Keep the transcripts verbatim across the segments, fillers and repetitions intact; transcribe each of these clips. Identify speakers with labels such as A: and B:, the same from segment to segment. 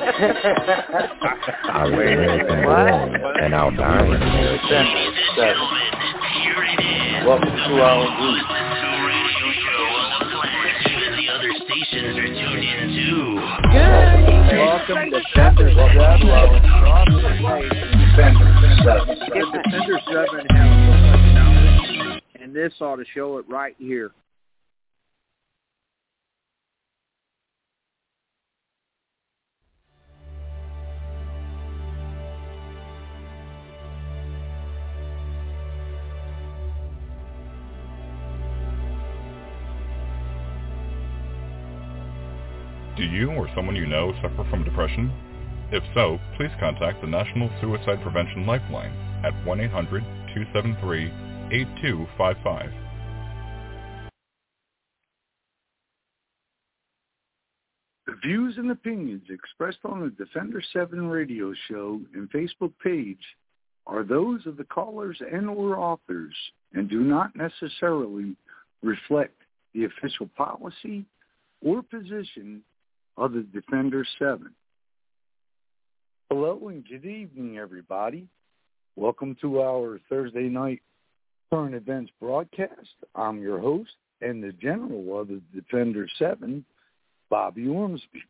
A: I was American born, and I'll die in America.
B: Welcome to our group.
C: Welcome to Defender seven. Defender seven has so much knowledge, and this ought to show it right here.
D: Do you or someone you know suffer from depression? If so, please contact the National Suicide Prevention Lifeline at one eight hundred two seven three eight two five five.
E: The views and opinions expressed on the Defender seven radio show and Facebook page are those of the callers and or authors and do not necessarily reflect the official policy or position of the Defender seven. Hello and good evening, everybody. Welcome to our Thursday night current events broadcast. I'm your host and the general of the Defender seven, Bobby Ormsby.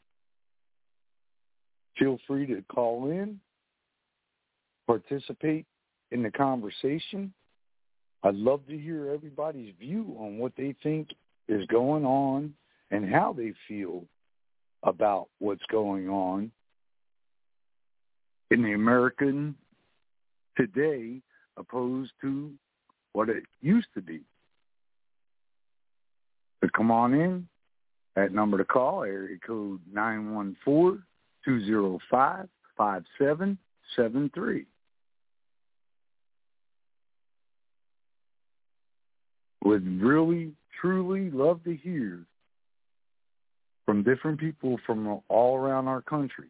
E: Feel free to call in, participate in the conversation. I'd love to hear everybody's view on what they think is going on and how they feel about what's going on in the American today opposed to what it used to be. So come on in. That number to call, area code nine one four, two zero five, five seven seven three. Would really, truly love to hear from different people from all around our country.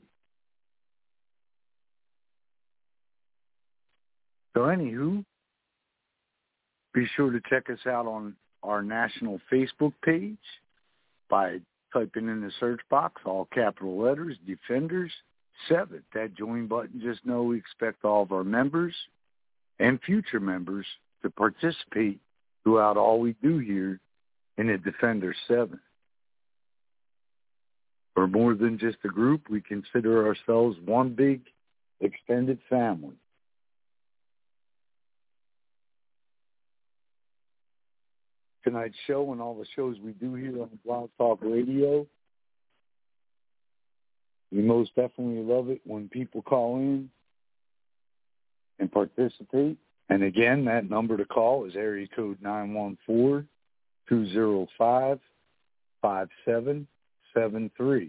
E: So anywho, be sure to check us out on our national Facebook page by typing in the search box, all capital letters, Defenders seven. That join button, just know we expect all of our members and future members to participate throughout all we do here in the Defender seven. We're more than just a group. We consider ourselves one big extended family. Tonight's show and all the shows we do here on Blog Talk Radio, we most definitely love it when people call in and participate. And again, that number to call is area code nine one four, two zero five, five seven seven three.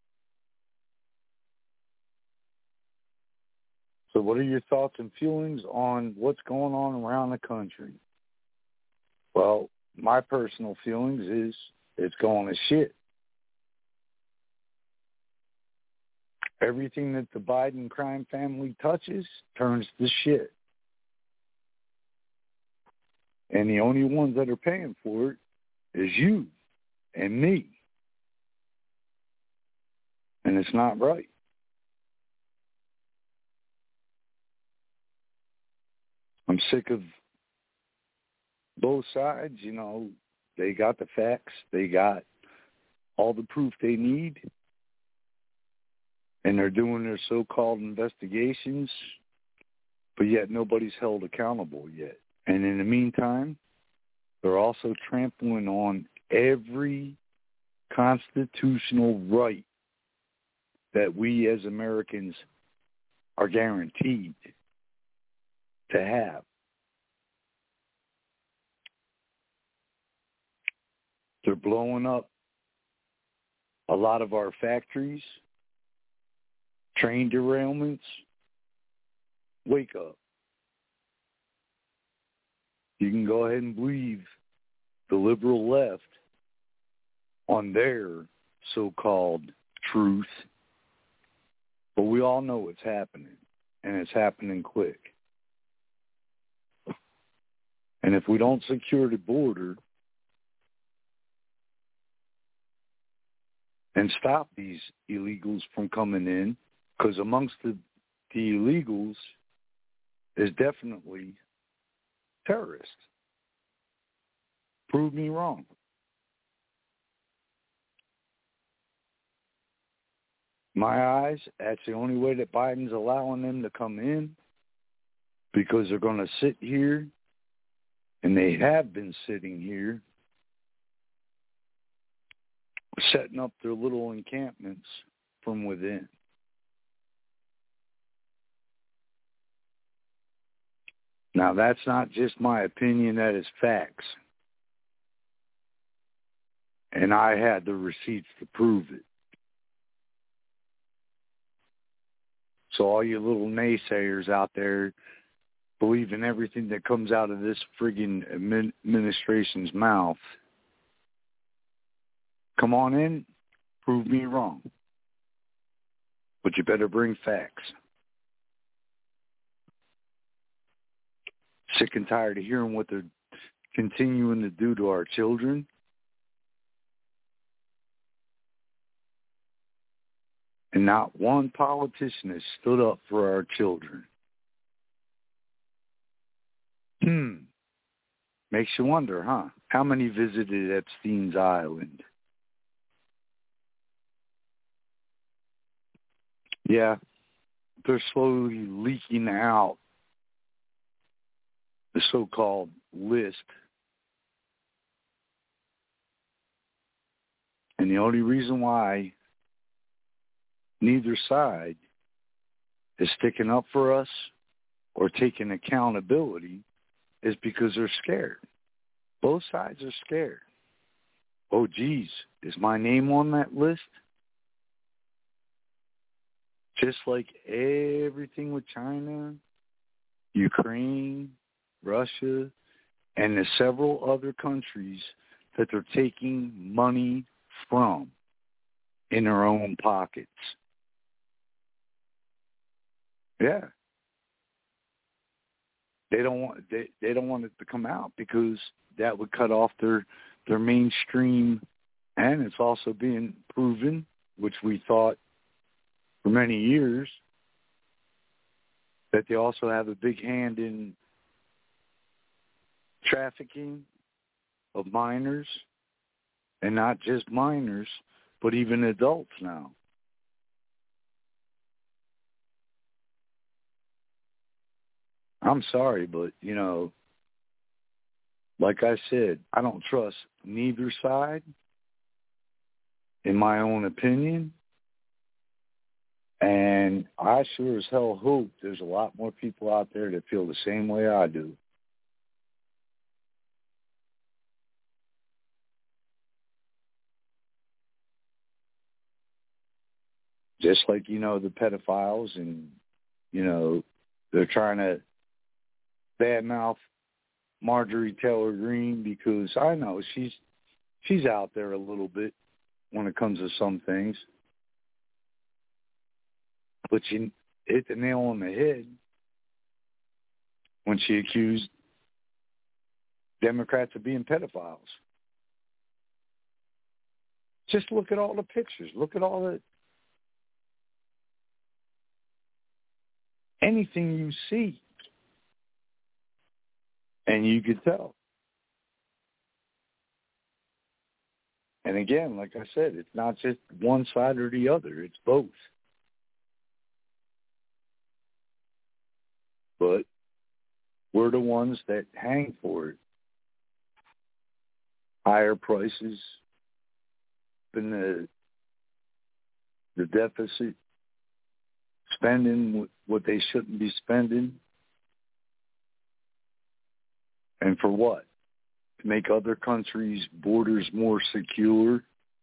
E: So what are your thoughts and feelings on what's going on around the country? Well, my personal feelings is it's going to shit. Everything that the Biden crime family touches turns to shit. And the only ones that are paying for it is you and me. And it's not right. I'm sick of both sides. You know, they got the facts. They got all the proof they need. And they're doing their so-called investigations, but yet nobody's held accountable yet. And in the meantime, they're also trampling on every constitutional right that we as Americans are guaranteed to have. They're blowing up a lot of our factories, train derailments. Wake up. You can go ahead and believe the liberal left on their so-called truth, but we all know it's happening, and it's happening quick. And if we don't secure the border and stop these illegals from coming in, because amongst the, the illegals is definitely terrorists. Prove me wrong. My eyes, that's the only way that Biden's allowing them to come in, because they're going to sit here, and they have been sitting here, setting up their little encampments from within. Now, that's not just my opinion, that is facts. And I had the receipts to prove it. So all you little naysayers out there believing everything that comes out of this friggin' administration's mouth, come on in, prove me wrong. But you better bring facts. Sick and tired of hearing what they're continuing to do to our children. And not one politician has stood up for our children. Hmm. Makes you wonder, huh? How many visited Epstein's Island? Yeah, they're slowly leaking out the so-called list. And the only reason why neither side is sticking up for us or taking accountability is because they're scared. Both sides are scared. Oh, geez, is my name on that list? Just like everything with China, Ukraine, Russia, and the several other countries that they're taking money from in their own pockets. Yeah. They don't want they, they don't want it to come out because that would cut off their their mainstream, and it's also being proven, which we thought for many years, that they also have a big hand in trafficking of minors, and not just minors, but even adults now. I'm sorry, but, you know, like I said, I don't trust neither side, in my own opinion. And I sure as hell hope there's a lot more people out there that feel the same way I do. Just like, you know, the pedophiles, and, you know, they're trying to badmouth Marjorie Taylor Greene, because I know she's she's out there a little bit when it comes to some things. But she hit the nail on the head when she accused Democrats of being pedophiles. Just look at all the pictures. Look at all the... anything you see. And you could tell. And again, like I said, it's not just one side or the other. It's both. But we're the ones that hang for it. Higher prices, and the the deficit, spending what they shouldn't be spending. And for what? To make other countries' borders more secure,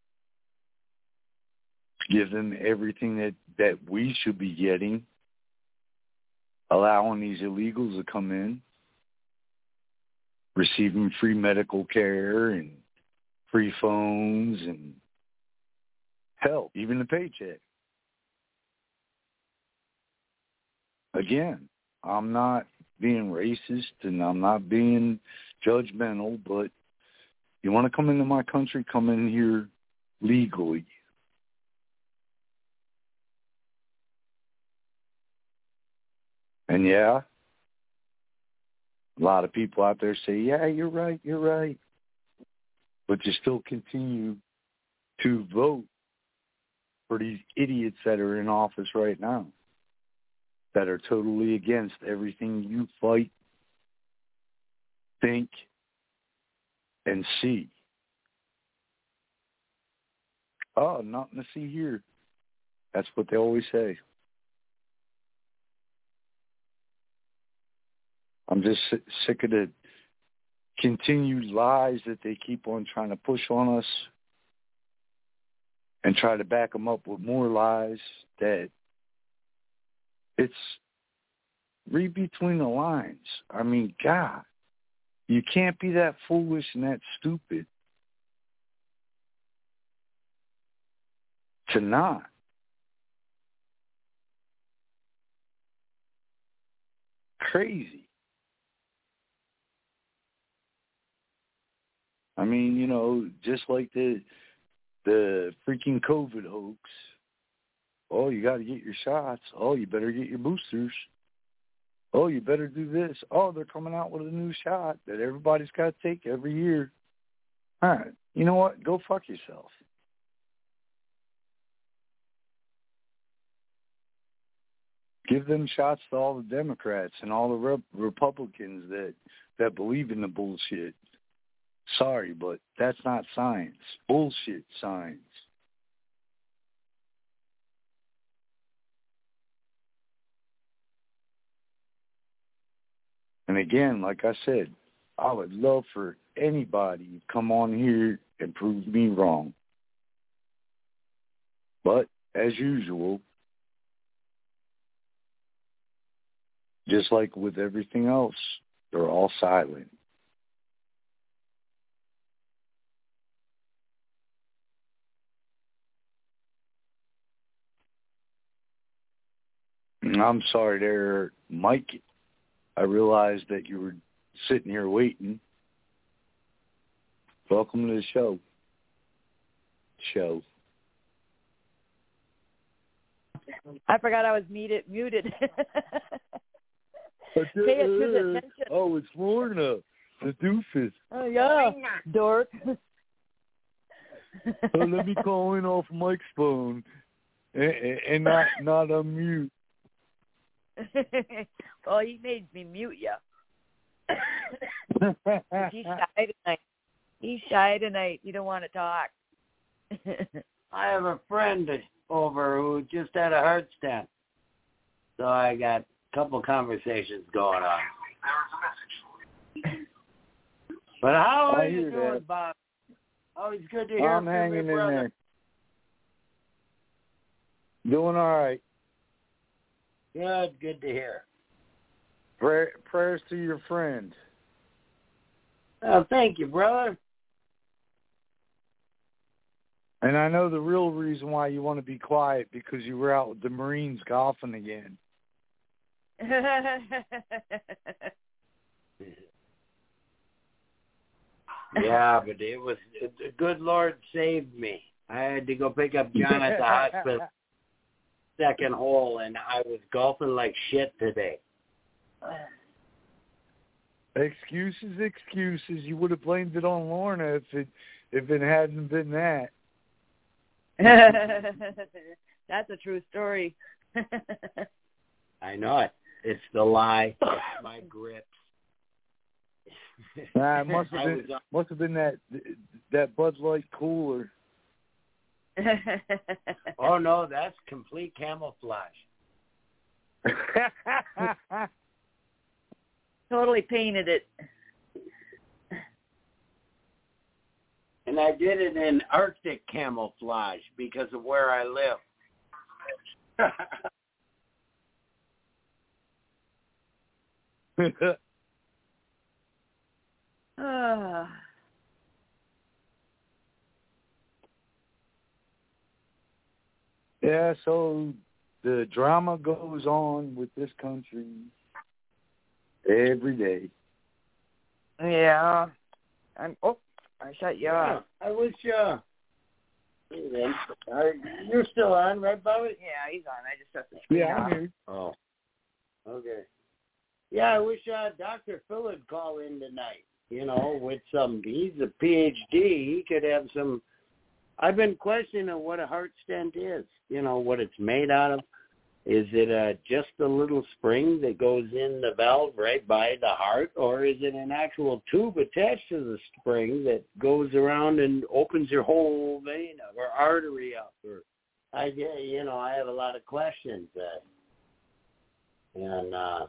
E: give them everything that, that we should be getting, allowing these illegals to come in, receiving free medical care and free phones and help, even the paycheck. Again, I'm not being racist and I'm not being judgmental, but you want to come into my country, come in here legally. And yeah, a lot of people out there say, yeah, you're right, you're right. But you still continue to vote for these idiots that are in office right now that are totally against everything you fight, think, and see. Oh, nothing to see here. That's what they always say. I'm just sick of the continued lies that they keep on trying to push on us and try to back them up with more lies that it's read between the lines. I mean, God, you can't be that foolish and that stupid to not. Crazy. I mean, you know, just like the the freaking COVID hoax. Oh, you got to get your shots. Oh, you better get your boosters. Oh, you better do this. Oh, they're coming out with a new shot that everybody's got to take every year. All right. You know what? Go fuck yourself. Give them shots to all the Democrats and all the Rep- Republicans that, that believe in the bullshit. Sorry, but that's not science. Bullshit science. And again, like I said, I would love for anybody to come on here and prove me wrong. But as usual, just like with everything else, they're all silent. I'm sorry there, Mike. I realized that you were sitting here waiting. Welcome to the show. Show.
F: I forgot I was muted. muted. Pay attention.
E: Oh, it's Lorna, the doofus.
F: Oh, yeah, dork.
E: Oh, let me call in off Mike's phone and, and not not unmute.
F: Well, he made me mute you. He's shy tonight. He's shy tonight. You don't want to talk.
B: I have a friend over who just had a heart stent, so I got a couple conversations going on. But how are you doing, that. Bob? Always good to hear
E: I'm
B: from
E: hanging
B: you, brother.
E: in there. Doing all right.
B: Good, good to hear.
E: Pray, prayers to your friend.
B: Oh, thank you, brother.
E: And I know the real reason why you want to be quiet, because you were out with the Marines golfing again.
B: Yeah, but it was the good Lord saved me. I had to go pick up John at the hospital, second hole, and I was golfing like shit today.
E: Excuses, excuses. You would have blamed it on Lorna if it if it hadn't been that.
F: That's a true story.
B: I know it. It's the lie. It's my grips.
E: Nah, it must have been must have been that that Bud Light cooler.
B: Oh no, that's complete camouflage.
F: Totally painted it.
B: And I did it in Arctic camouflage because of where I live.
F: uh.
E: Yeah, so the drama goes on with this country every day.
F: Yeah. I'm, oh, I shut you off.
B: Yeah, I wish, uh, you're still on, right, Bobby?
F: Yeah, he's on. I just have to screen
E: Yeah,
F: off.
E: I'm here.
B: Oh, okay. Yeah, I wish uh, Doctor Phil would call in tonight. You know, with some, he's a P H D. He could have some. I've been questioning what a heart stent is. You know, what it's made out of. Is it uh, just a little spring that goes in the valve right by the heart, or is it an actual tube attached to the spring that goes around and opens your whole vein or artery up? Or I, you know, I have a lot of questions. Uh, and uh,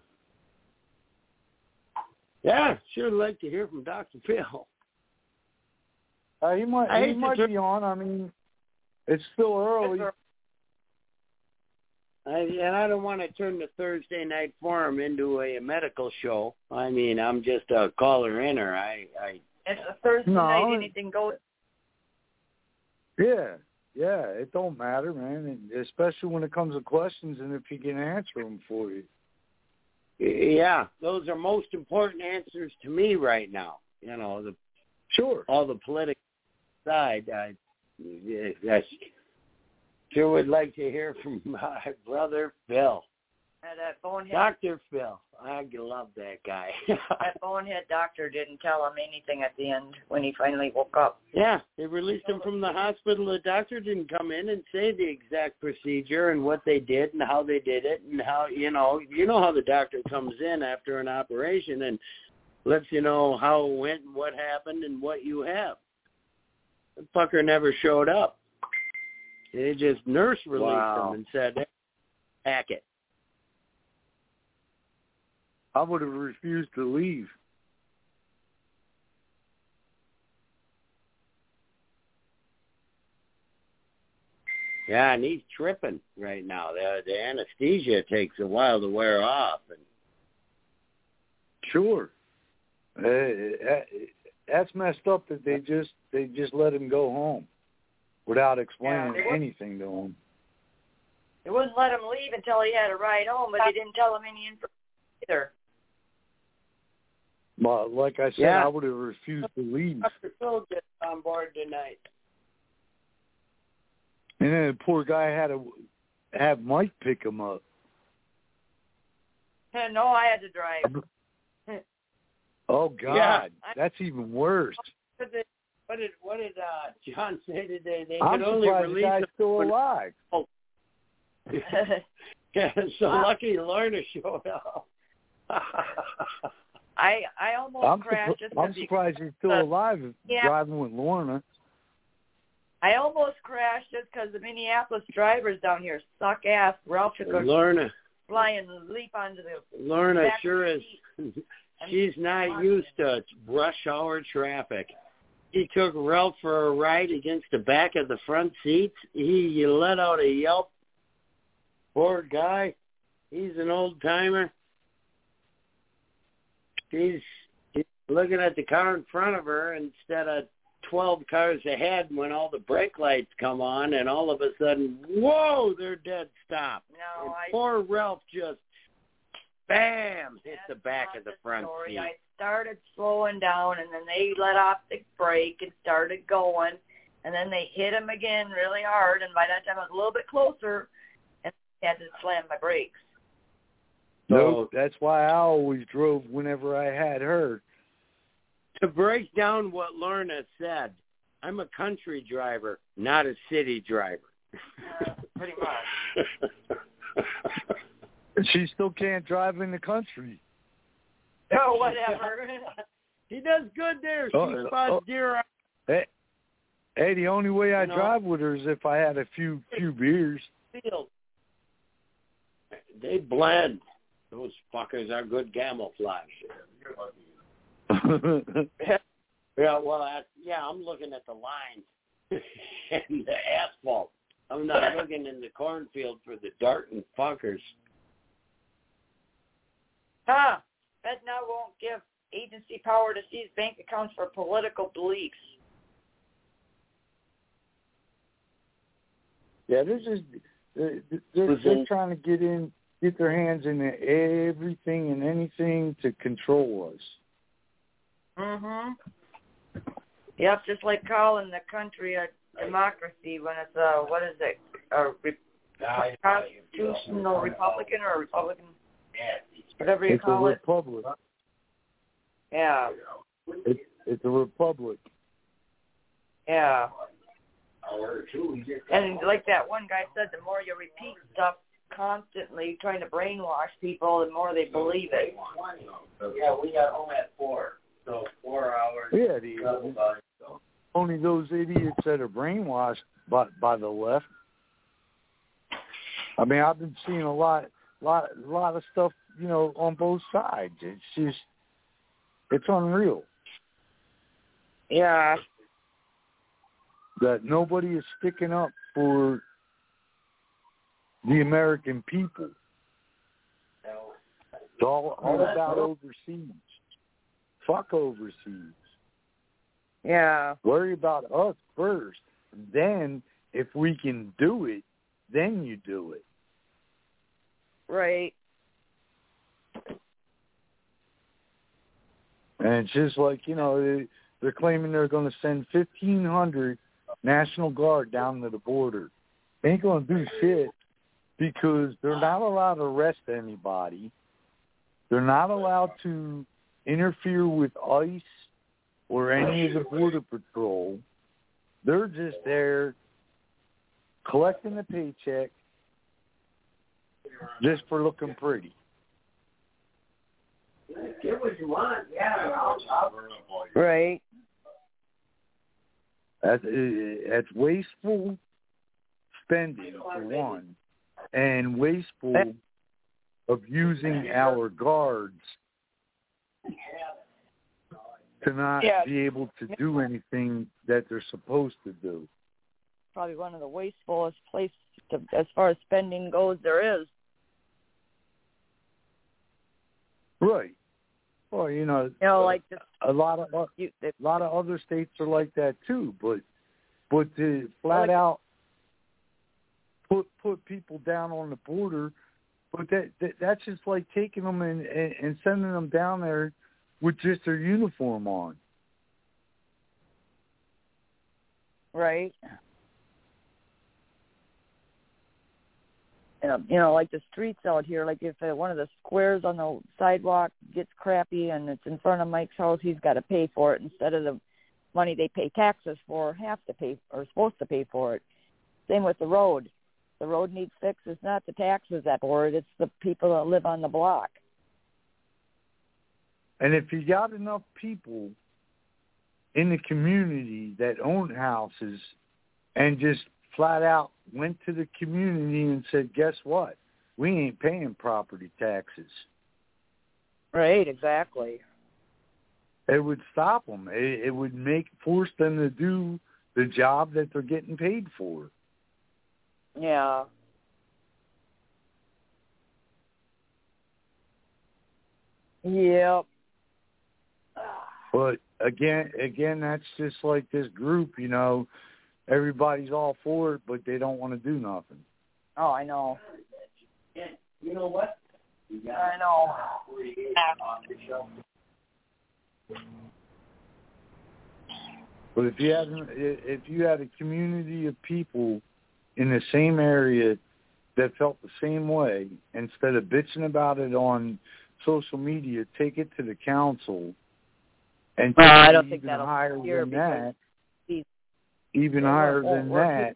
B: yeah, sure like to hear from Doctor Phil.
E: Uh, he might,
B: I
E: he
B: hate
E: might
B: to
E: be on. I mean, it's still early.
B: I, and I don't want to turn the Thursday Night Forum into a medical show. I mean, I'm just a caller-inner. I, I,
F: it's a Thursday
E: no,
F: night, anything goes.
E: Yeah, yeah, it don't matter, man, and especially when it comes to questions and if he can answer them for you.
B: Yeah, those are most important answers to me right now. You know, the
E: Sure.
B: all the political side. I, I sure would like to hear from my brother Phil.
F: Uh, that bonehead,
B: Doctor Phil. I love that guy.
F: that bonehead doctor didn't tell him anything at the end when he finally woke up.
B: Yeah, they released him from the hospital. The doctor didn't come in and say the exact procedure and what they did and how they did it and how, you know, you know how the doctor comes in after an operation and lets you know how it went and what happened and what you have. The fucker never showed up. They just nurse released
E: Wow.
B: him and said, hey, pack it.
E: I would have refused to leave.
B: Yeah, and he's tripping right now. The, the anesthesia takes a while to wear off. And
E: Sure. Uh, that's messed up that they just they just let him go home without explaining
F: Yeah, they
E: anything to him.
F: They wouldn't let him leave until he had a ride home, but they didn't tell him any information either.
E: But like I said,
B: Yeah.
E: I would have refused to leave.
B: Doctor Phil gets on board tonight.
E: And then the poor guy had to have Mike pick him up.
F: No, I had to drive.
E: Oh God,
B: Yeah.
E: that's even worse.
B: What did what did, what did uh, John say today? They
E: I'm
B: could only
E: surprised the
B: release
E: guy's
B: him
E: still
B: when-
E: alive.
B: Yeah, so lucky Lorna showed up.
F: I I almost
E: I'm,
F: crashed.
E: surpri-
F: just
E: I'm
F: 'cause he-
E: surprised he's still
F: uh,
E: alive
F: yeah.
E: driving with Lorna.
F: I almost crashed just because the Minneapolis drivers down here suck ass. Ralph took a
B: Lorna,
F: fly and leap onto the
B: Lorna
F: back
B: sure
F: of
B: is.
F: the seat.
B: She's not used to rush hour traffic. He took Ralph for a ride against the back of the front seats. He, he let out a yelp. Poor guy. He's an old timer. She's, she's looking at the car in front of her instead of twelve cars ahead when all the brake lights come on and all of a sudden, whoa, they're dead stop.
F: No,
B: And
F: I
B: poor Ralph just, bam, hit
F: That's
B: the back
F: not
B: of the
F: the
B: front
F: story.
B: seat.
F: I started slowing down, and then they let off the brake and started going, and then they hit him again really hard, and by that time I was a little bit closer, and I had to slam my brakes.
E: No, that's why I always drove whenever I had her.
B: To break down what Lorna said, I'm a country driver, not a city driver.
F: Uh, pretty much.
E: She still can't drive in the country.
F: Oh, whatever.
B: She does good there. She
E: Oh,
B: spots
E: oh.
B: deer on
E: Hey, hey, the only way I
B: You know?
E: drive with her is if I had a few few beers.
B: the field. They blend. Those fuckers are good camouflage. Yeah, well, I, yeah, I'm looking at the lines and the asphalt. I'm not looking in the cornfield for the darting fuckers.
F: Huh. Fed now won't give agency power to seize bank accounts for political beliefs.
E: Yeah, this is they're, they're, they're trying to get in, get their hands into everything and anything to control us.
F: Mm-hmm. Yep, just like calling the country a democracy when it's a, what is it, a re- constitutional Republican or a Republican whatever you
E: it's
F: call
E: a
F: it.
E: republic.
F: Yeah.
E: It's it's a republic.
F: Yeah. And like that one guy said, the more you repeat stuff constantly, trying to brainwash people, the more they believe it.
B: Yeah, we got home at four, so four hours.
E: Yeah, the, only those idiots that are brainwashed by by the left. I mean, I've been seeing a lot, lot, lot of stuff, you know, on both sides. It's just, it's unreal.
F: Yeah.
E: That nobody is sticking up for the American people. It's all, all about overseas. Fuck overseas.
F: Yeah.
E: Worry about us first. Then, if we can do it, then you do it.
F: Right.
E: And it's just like, you know, they, they're claiming they're going to send fifteen hundred National Guard down to the border. They ain't going to do shit because they're not allowed to arrest anybody. They're not allowed to interfere with ICE or any of the Border Patrol. They're just there collecting the paycheck just for looking pretty.
B: Get what you want, yeah.
F: Right.
E: That's, that's wasteful spending, for one, and wasteful of using our guards to not
F: yeah.
E: be able to do anything that they're supposed to do.
F: Probably one of the wastefulest places to, as far as spending goes there is.
E: Right. Well, you know,
F: You know, like this,
E: a lot of a
F: you, the,
E: lot of other states are like that too. But but to flat
F: like,
E: out put put people down on the border, but that, that that's just like taking them and, and, and sending them down there with just their uniform on.
F: right. Uh, you know, like the streets out here, like if uh, one of the squares on the sidewalk gets crappy and it's in front of Mike's house, he's got to pay for it instead of the money they pay taxes for, have to pay or supposed to pay for it. Same with the road. The road needs fixed. It's not the taxes that for it. It's the people that live on the block.
E: And if you got enough people in the community that own houses and just flat out went to the community and said, guess what? We ain't paying property taxes.
F: Right, exactly.
E: It would stop them. It, it would make force them to do the job that they're getting paid for.
F: Yeah. Yep.
E: But again, again, that's just like this group, you know, everybody's all for it, but they don't want to do nothing.
F: Oh, I know.
B: You know what?
F: I know.
E: But if you had if you had a community of people in the same area that felt the same way, instead of bitching about it on social media, take it to the council and
F: well, I don't
E: even
F: think that'll
E: higher than that.
F: He's,
E: Even higher than that.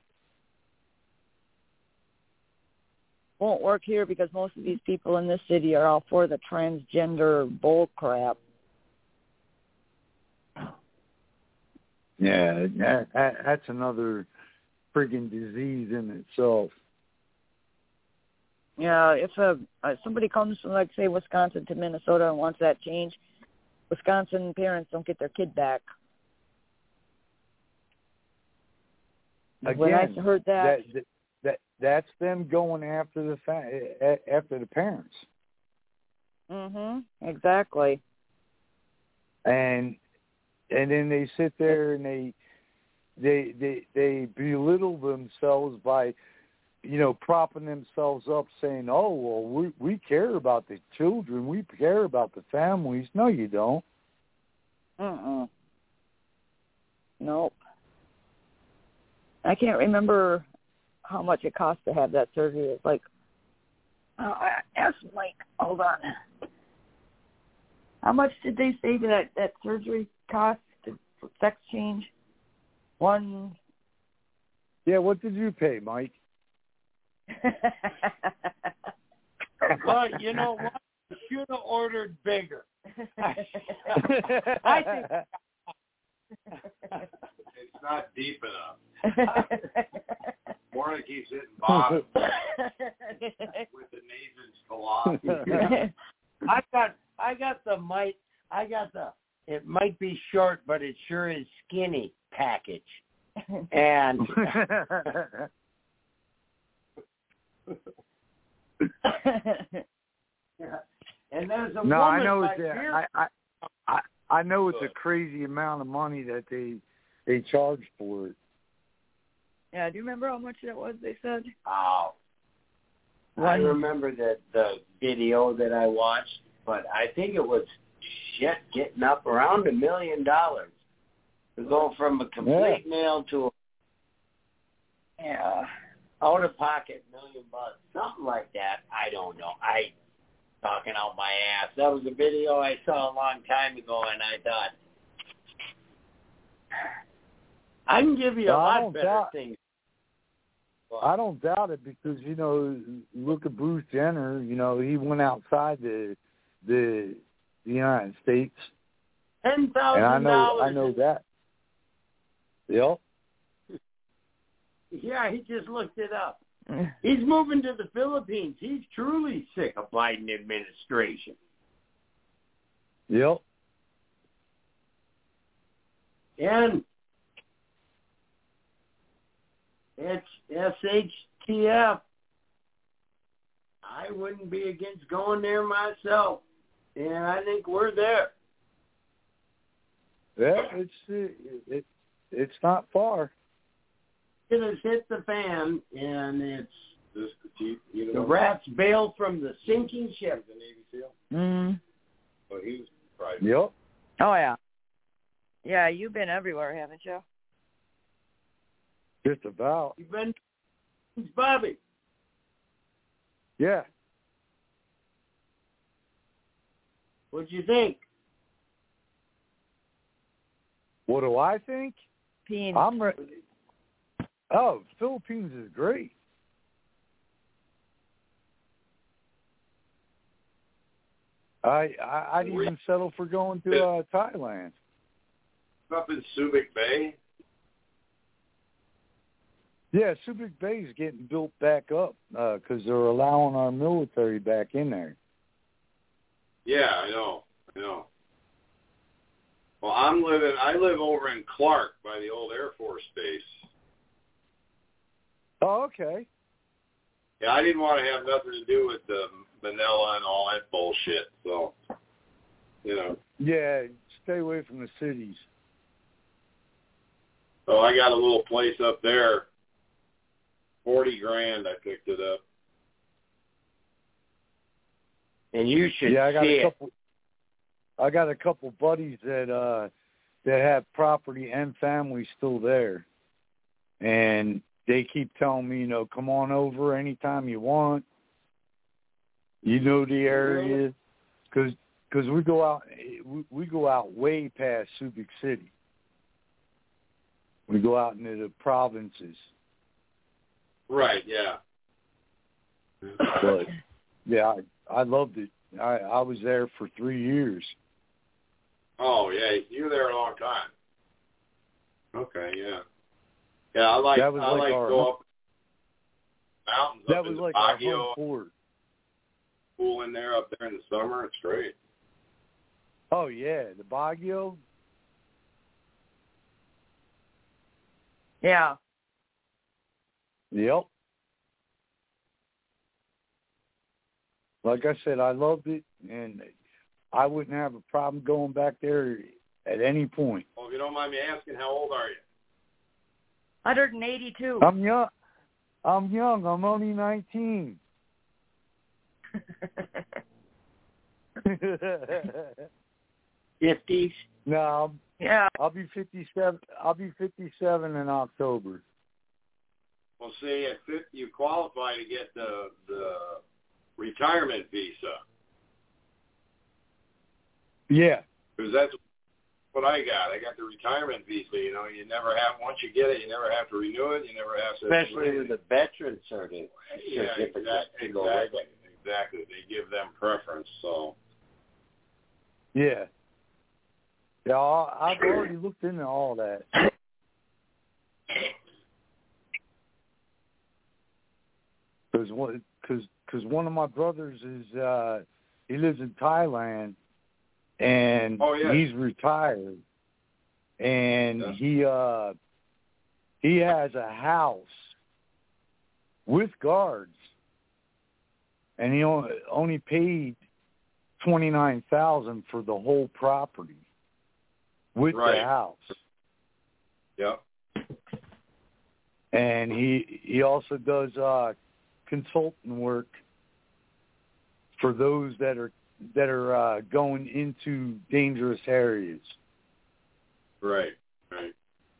F: Won't work here because most of these people in this city are all for the transgender bull crap.
E: Yeah, that, that, that's another friggin' disease in itself.
F: Yeah, if a, uh, somebody comes from, like, say, Wisconsin to Minnesota and wants that change, Wisconsin parents don't get their kid back.
E: Again,
F: when I heard that,
E: that, that that's them going after the fa- after the parents.
F: Mhm. Exactly.
E: And and then they sit there and they they they they belittle themselves by, you know, propping themselves up, saying, "Oh, well, we we care about the children, we care about the families." No, you don't.
F: Uh-uh. Nope. I can't remember how much it cost to have that surgery. It's like, uh, I asked Mike a hold on. How much did they say that that surgery cost? The sex change? One.
E: Yeah, what did you pay, Mike?
B: Well, you know what? I should have ordered bigger.
F: I think
G: it's not deep enough. Warren keeps hitting bottom with the nason's philosophy.
B: I got, I got the might, I got the. It might be short, but it sure is skinny package, and. And there's a
E: no,
B: woman
E: I know
B: by
E: it's a,
B: Beer-
E: I, I, I, I know it's a crazy amount of money that they they charge for it.
F: Yeah, do you remember how much that was? They said.
B: Oh, I remember the the video that I watched, but I think it was shit getting up around a million dollars to go from a complete
E: Yeah.
B: nail to a
F: Yeah.
B: out of pocket million bucks, something like that. I don't know. I talking out my ass. That was a video I saw a long time ago, and I thought I can give you a
E: Well, I
B: lot
E: don't
B: better
E: doubt-
B: things.
E: I don't doubt it because, you know, look at Bruce Jenner. You know, he went outside the the, the United States,
B: Ten
E: and I
B: thousand
E: know
B: dollars.
E: I know that. Yep.
B: Yeah, he just looked it up. He's moving to the Philippines. He's truly sick of Biden administration.
E: Yep.
B: And it's S H T F. I wouldn't be against going there myself. And I think we're there.
E: Yeah, it's it, it it's not far.
B: It has hit the fan, and it's
G: This the chief, you know,
B: the rats bail from the sinking ship.
G: the Navy SEAL.
F: Mm.
G: Oh, he was private.
E: Yep.
F: Oh yeah. Yeah, you've been everywhere, haven't you?
E: Just about.
B: You've been, Bobby.
E: Yeah.
B: What'd you think?
E: What do I think?
F: Peen.
E: I'm re- Oh, Philippines is great. I, I I'd even settle for going to uh, Thailand.
G: Up in Subic Bay.
E: Yeah, Subic Bay is getting built back up because uh, they're allowing our military back in there.
G: Yeah, I know. I know. Well, I'm living. I live over in Clark by the old Air Force Base.
E: Oh, okay.
G: Yeah, I didn't want to have nothing to do with the Manila and all that bullshit. So, you know.
E: Yeah, stay away from the cities.
G: So I got a little place up there. Forty grand, I picked it up.
B: And you should
E: yeah, I got
B: see
E: a couple. I got a couple buddies that uh that have property and family still there, and they keep telling me, you know, come on over anytime you want. You know the area, because because we go out we, we go out way past Subic City. We go out into the provinces.
G: Right. Yeah.
E: But yeah, I, I loved it. I I was there for three years.
G: Oh yeah, you were there a long time. Okay. Yeah. Yeah, I like.
E: That was
G: I
E: like
G: like
E: our
G: go
E: home,
G: up mountains.
E: that
G: up
E: was
G: in
E: like
G: the
E: our
G: Baguio,
E: home port.
G: pool in there up there in the summer. It's great.
E: Oh yeah, the Baguio.
F: Yeah.
E: Yep. Like I said, I loved it, and I wouldn't have a problem going back there at any point.
G: Well, if you don't mind me asking, how old are you?
F: one hundred eighty-two.
E: I'm young. I'm young. I'm only nineteen.
B: fifties.
E: No, I'll,
F: Yeah.
E: I'll be fifty-seven. I'll be fifty-seven in October.
G: Well, see, if it, you qualify to get the the retirement visa,
E: Yeah.
G: Because that's what I got. I got the retirement visa. You know, you never have, once you get it, you never have to renew it. You never have to.
B: Especially with the veteran certificate.
G: Yeah, exactly. Exactly. Exactly. They give them preference, so.
E: Yeah. Yeah, I've already looked into all that. Because one, cause, cause one of my brothers is, uh, he lives in Thailand, and
G: oh, yeah.
E: he's retired, and
G: yeah.
E: he uh, he has a house with guards, and he only, only paid twenty-nine thousand dollars for the whole property with
G: right.
E: the house.
G: Yep.
E: And he he also does uh, consultant work for those that are that are uh, going into dangerous areas.
G: Right, right.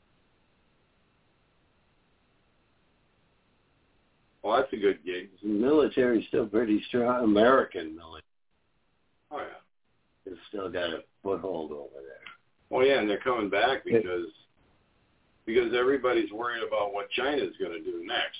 G: Well, that's a good gig.
B: The military's still pretty strong. American military.
G: Oh, yeah.
B: It's still got a foothold over there.
G: Oh, yeah, and they're coming back because because everybody's worried about what China's going to do next.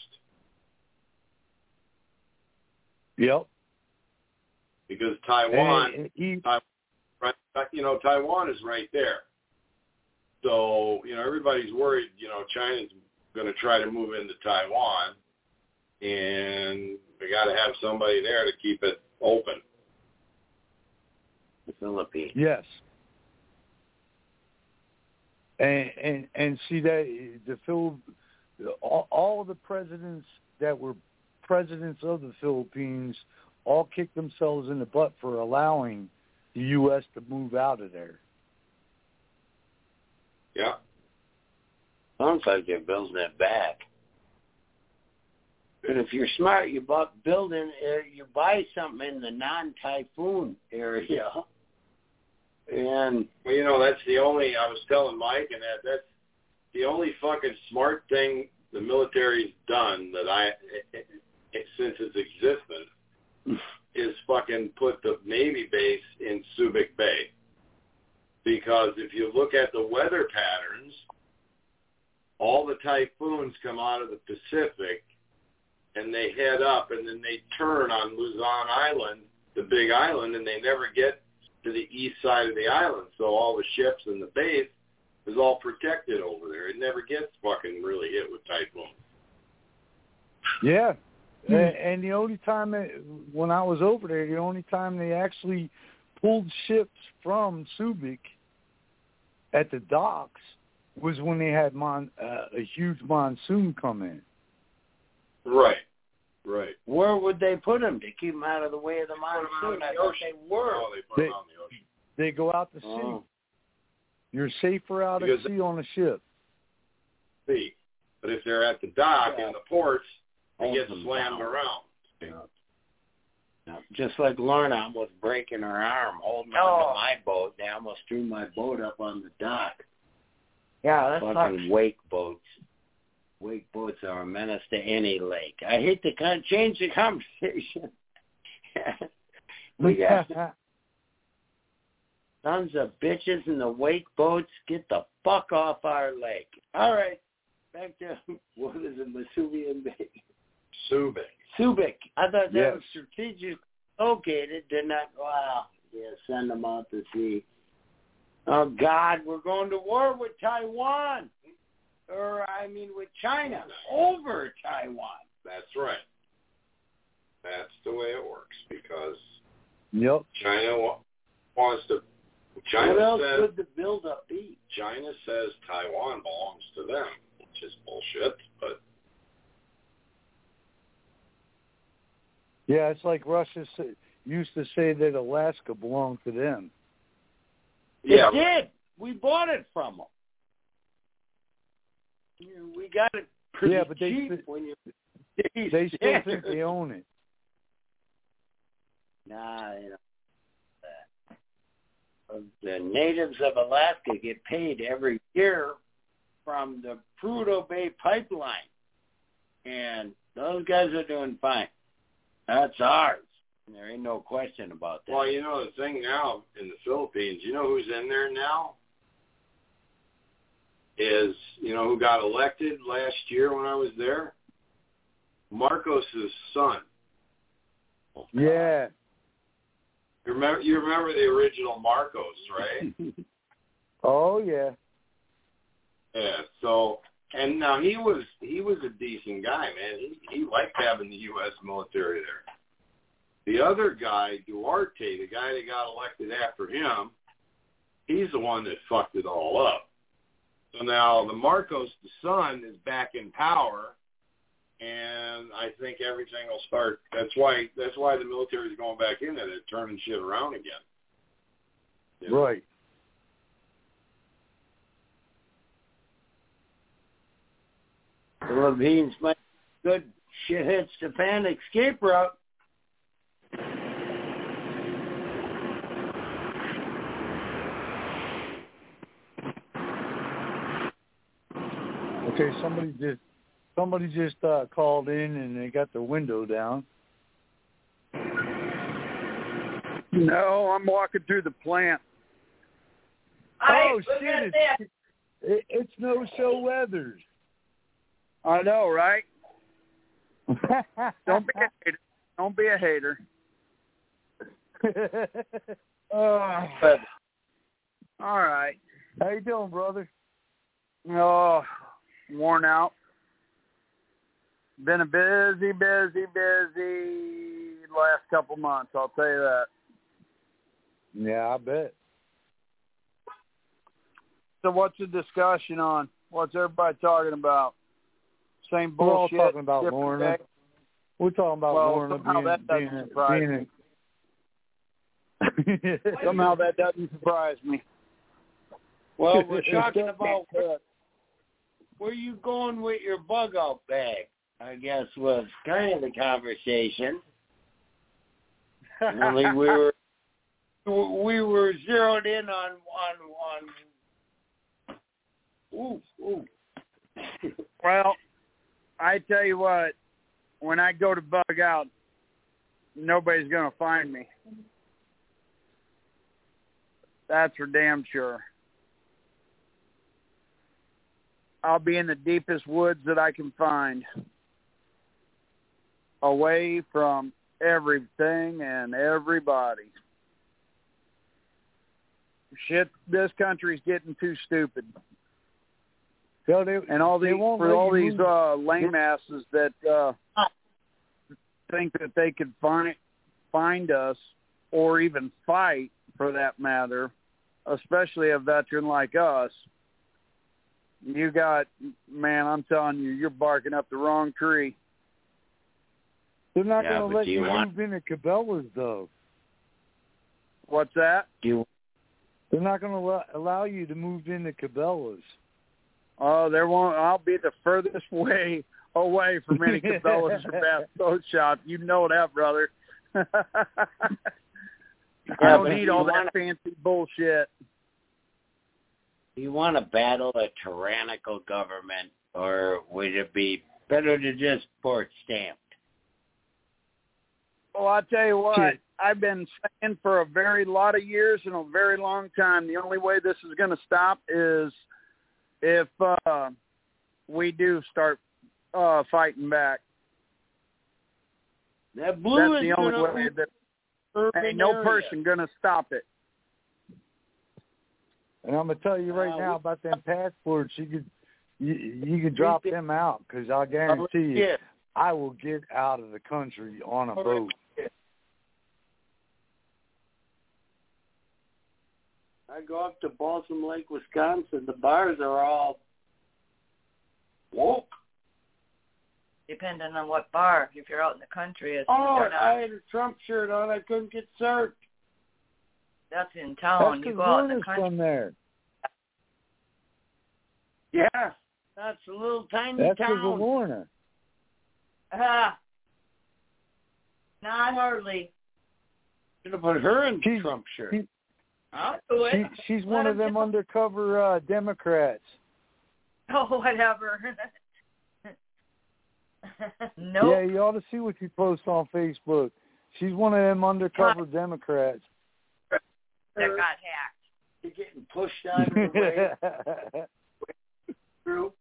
E: Yep.
G: Because Taiwan,
E: and he,
G: Taiwan, right, you know, Taiwan is right there. So, you know, everybody's worried, you know, China's going to try to move into Taiwan, and we got to have somebody there to keep it open.
B: The Philippines.
E: Yes. And and and see that the Phil, all, all the presidents that were presidents of the Philippines all kicked themselves in the butt for allowing the U S to move out of there.
G: Yeah.
B: Sounds like they're building it back. And if you're smart, you bought building, uh, you buy something in the non-typhoon area. And
G: well, you know, that's the only, I was telling Mike, and that that's the only fucking smart thing the military's done that I, it, it, since its existence, is fucking put the Navy base in Subic Bay. Because if you look at the weather patterns, all the typhoons come out of the Pacific and they head up and then they turn on Luzon Island, the big island, and they never get to the east side of the island. So all the ships and the base is all protected over there. It never gets fucking really hit with typhoons.
E: Yeah. Hmm. And the only time, it, when I was over there, the only time they actually pulled ships from Subic at the docks was when they had mon, uh, a huge monsoon come in.
G: Right, right.
B: Where would they put them to keep them out of the way of the monsoon? I thought they were.
G: Oh, they put
E: they,
G: them on the ocean.
E: They go out to sea.
B: Oh.
E: You're safer out
G: because
E: at sea on a ship.
G: See, but if they're at the dock
B: yeah.
G: in the ports, they
B: Hold
G: get
B: them
G: slammed
B: down.
G: around.
B: Yeah. Yeah. Just like Lorna was breaking her arm holding
F: Oh.
B: onto my boat. They almost threw my boat up on the dock.
F: Yeah, that's
B: Fucking wake boats. Wake boats are a menace to any lake. I hate to kind of change the conversation. We got sons of bitches in the wake boats. Get the fuck off our lake. All right. Back to, what is it, Masubian Bay?
G: Subic.
B: Subic. I thought that
E: Yes.
B: was strategic located. Did not, wow. Yeah, send them out to sea. Oh, God, we're going to war with Taiwan. Or, I mean, with China. Over Taiwan.
G: That's right. That's the way it works because
E: Yep.
G: China wa- wants to. China
B: what else
G: says,
B: would the buildup be?
G: China says Taiwan belongs to them, which is bullshit. But
E: Yeah, it's like Russia sa- used to say that Alaska belonged to them.
G: yeah,
B: It did. We bought it from them. We got it pretty
E: Yeah, but they
B: cheap
E: st-
B: when you.
E: They still think they own it.
B: Nah, you know. The natives of Alaska get paid every year from the Prudhoe Bay pipeline, and those guys are doing fine. That's ours. There ain't no question about that.
G: Well, you know, the thing now in the Philippines, you know who's in there now? Is, you know, who got elected last year when I was there? Marcos' son.
E: Yeah.
G: You remember, you remember the original Marcos, right?
E: Oh, yeah.
G: Yeah, so, and now he was he was a decent guy, man. He, he liked having the U S military there. The other guy, Duarte, the guy that got elected after him, he's the one that fucked it all up. So now the Marcos, the son, is back in power, and I think everything will start. That's why that's why the military is going back in there. They're turning shit around again. You know?
E: Right.
B: The Philippines might be a good shit hits Japan escape route.
E: Okay, somebody just somebody just uh, called in and they got the window down.
C: No, I'm walking through the plant.
E: Oh shit! It's, it, it's no show weather.
C: I know, right? Don't be a hater. Don't be a hater. uh, all right.
E: How you doing, brother?
C: Oh, worn out. Been a busy, busy, busy last couple months, I'll tell you that.
E: Yeah, I bet.
C: So what's the discussion on? What's everybody talking about? Same
E: We're all
C: bullshit.
E: talking about
C: different
E: Lorna.
C: day?
E: We're talking about
C: well,
E: Lorna
C: somehow
E: being,
C: that doesn't
E: being,
C: surprise
E: being
C: me. Somehow that doesn't surprise me.
B: Well, we're talking about where, where you going with your bug out bag, I guess was kind of the conversation. Only we were we were zeroed in on on on. Ooh, ooh.
C: Well, I tell you what, when I go to bug out, nobody's going to find me. That's for damn sure. I'll be in the deepest woods that I can find, away from everything and everybody. Shit, this country's getting too stupid.
E: So they,
C: and all
E: they
C: these
E: won't
C: for all
E: let you
C: these
E: move.
C: uh, lame asses that uh, think that they could find find us or even fight, for that matter, especially a veteran like us. You got, man, I'm telling you, you're barking up the wrong tree.
E: They're not
B: Yeah,
E: going to
B: but
E: let
B: do
E: you
B: you want-
E: move into Cabela's, though.
C: What's that?
B: Do you,
E: They're not going to allow you to move into Cabela's.
C: Oh, there won't. I'll be the furthest way away from any Cabela's or Bass Pro Shop. You know that, brother. I don't
B: but
C: need
B: you
C: all
B: wanna-
C: that fancy bullshit.
B: do you want to battle a tyrannical government, or would it be better to just port stamped?
C: Well, I'll tell you what,
E: Shit.
C: I've been saying for a very lot of years and a very long time, the only way this is going to stop is if uh, we do start uh, fighting back.
B: That blue
C: That's
B: is
C: the only
B: gonna
C: way. That
B: urban
C: ain't no
B: area.
C: person going to stop it.
E: And I'm going to tell you right
B: Uh,
E: now
B: we-
E: about them passports. You could you, you could drop them out, because I guarantee you,
B: Yeah.
E: I will get out of the country on a boat.
B: I go up to Balsam Lake, Wisconsin. The bars are all woke.
F: Depending on what bar. If you're out in the country, it's
B: Oh,
F: they're not.
B: I had a Trump shirt on. I couldn't get served.
F: That's in
E: That's
F: town. You
E: because
F: go out in the
E: Lorna's
F: country.
E: from there.
B: Yeah, that's a little tiny
E: That's because of
B: town.
E: Lorna.
F: Ah, not hardly.
B: Should have put her in the
E: She's-
B: Trump shirt.
E: she-
F: I'll do
E: She,
F: it.
E: she's
F: Let
E: one of
F: him
E: them
F: do-
E: undercover uh, Democrats.
F: Oh, whatever.
E: Yeah,
F: Nope.
E: you ought to see what she posts on Facebook. She's one of them undercover Democrats.
F: That got hacked.
B: You're getting pushed out of the way. Through.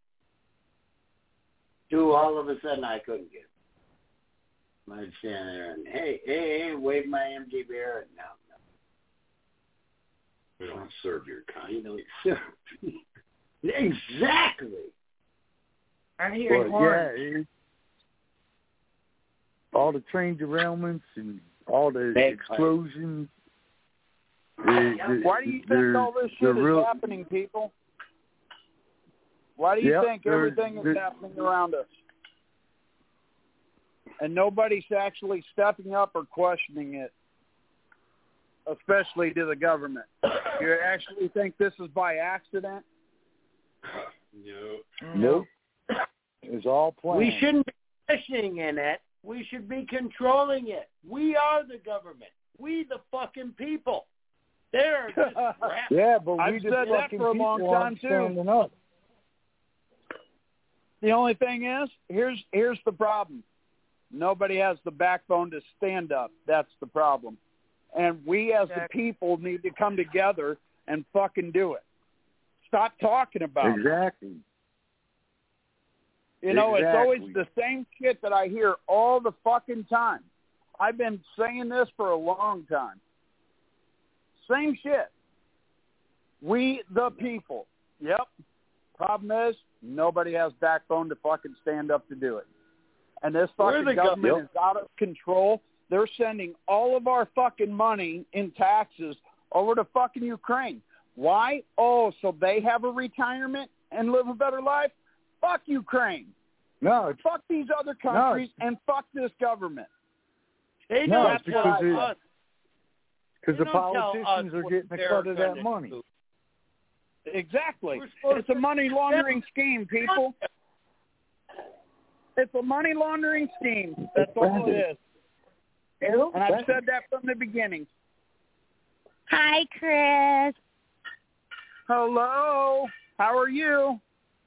B: Do all of a sudden I couldn't get it. I'd stand there and, hey, hey, hey, wave my empty beer. No, no.
G: We don't serve your kind.
B: You don't serve me. Exactly.
F: I hear
E: well, yeah, it, all the train derailments and all the
B: Big
E: explosions.
C: The, the, Why do you think all this shit is real... happening, people? Why do you
E: yep,
C: think everything is happening around us? And nobody's actually stepping up or questioning it, especially to the government. You actually think this is by accident?
G: No.
E: Nope. It's all planned.
B: We shouldn't be questioning in it. We should be controlling it. We are the government. We the fucking people. They're just crap.
E: Yeah, but we
C: I've
E: just
C: said that for a long time too.
E: Up.
C: The only thing is, here's here's the problem. Nobody has the backbone to stand up. That's the problem. And we as the people need to come together and fucking do it. Stop talking about
E: exactly.
C: it. You know,
E: exactly.
C: It's always the same shit that I hear all the fucking time. I've been saying this for a long time. Same shit. We the people. Yep. Problem is, nobody has backbone to fucking stand up to do it. And this fucking government
B: go-
C: is out of control. They're sending all of our fucking money in taxes over to fucking Ukraine. Why? Oh, so they have a retirement and live a better life? Fuck Ukraine.
E: No. It's,
C: fuck these other countries
E: no,
C: and fuck this government.
B: They
E: no,
B: don't
E: because
B: tell
E: it,
B: us.
E: Because the
B: They don't tell
E: politicians
B: us
E: are getting a
B: they're
E: cut of that
B: gonna
E: money.
B: do.
C: Exactly.
B: We're
C: It's a money laundering scheme, people. It's a money laundering scheme. That's all it is. And I've said that from the beginning.
H: Hi, Chris.
C: Hello. How are you?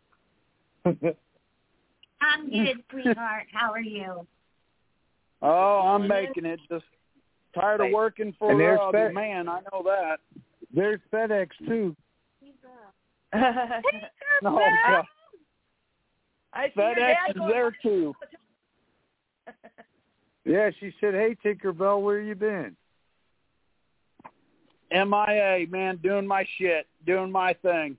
H: I'm good, sweetheart. How are you?
C: Oh, I'm making it. Just tired of working for uh, the man. I know that.
E: There's FedEx, too.
C: No,
F: I, I see
C: FedEx is there, too.
E: Yeah, she said, hey, Tinkerbell, where you been?
C: M I A, man, doing my shit, doing my thing.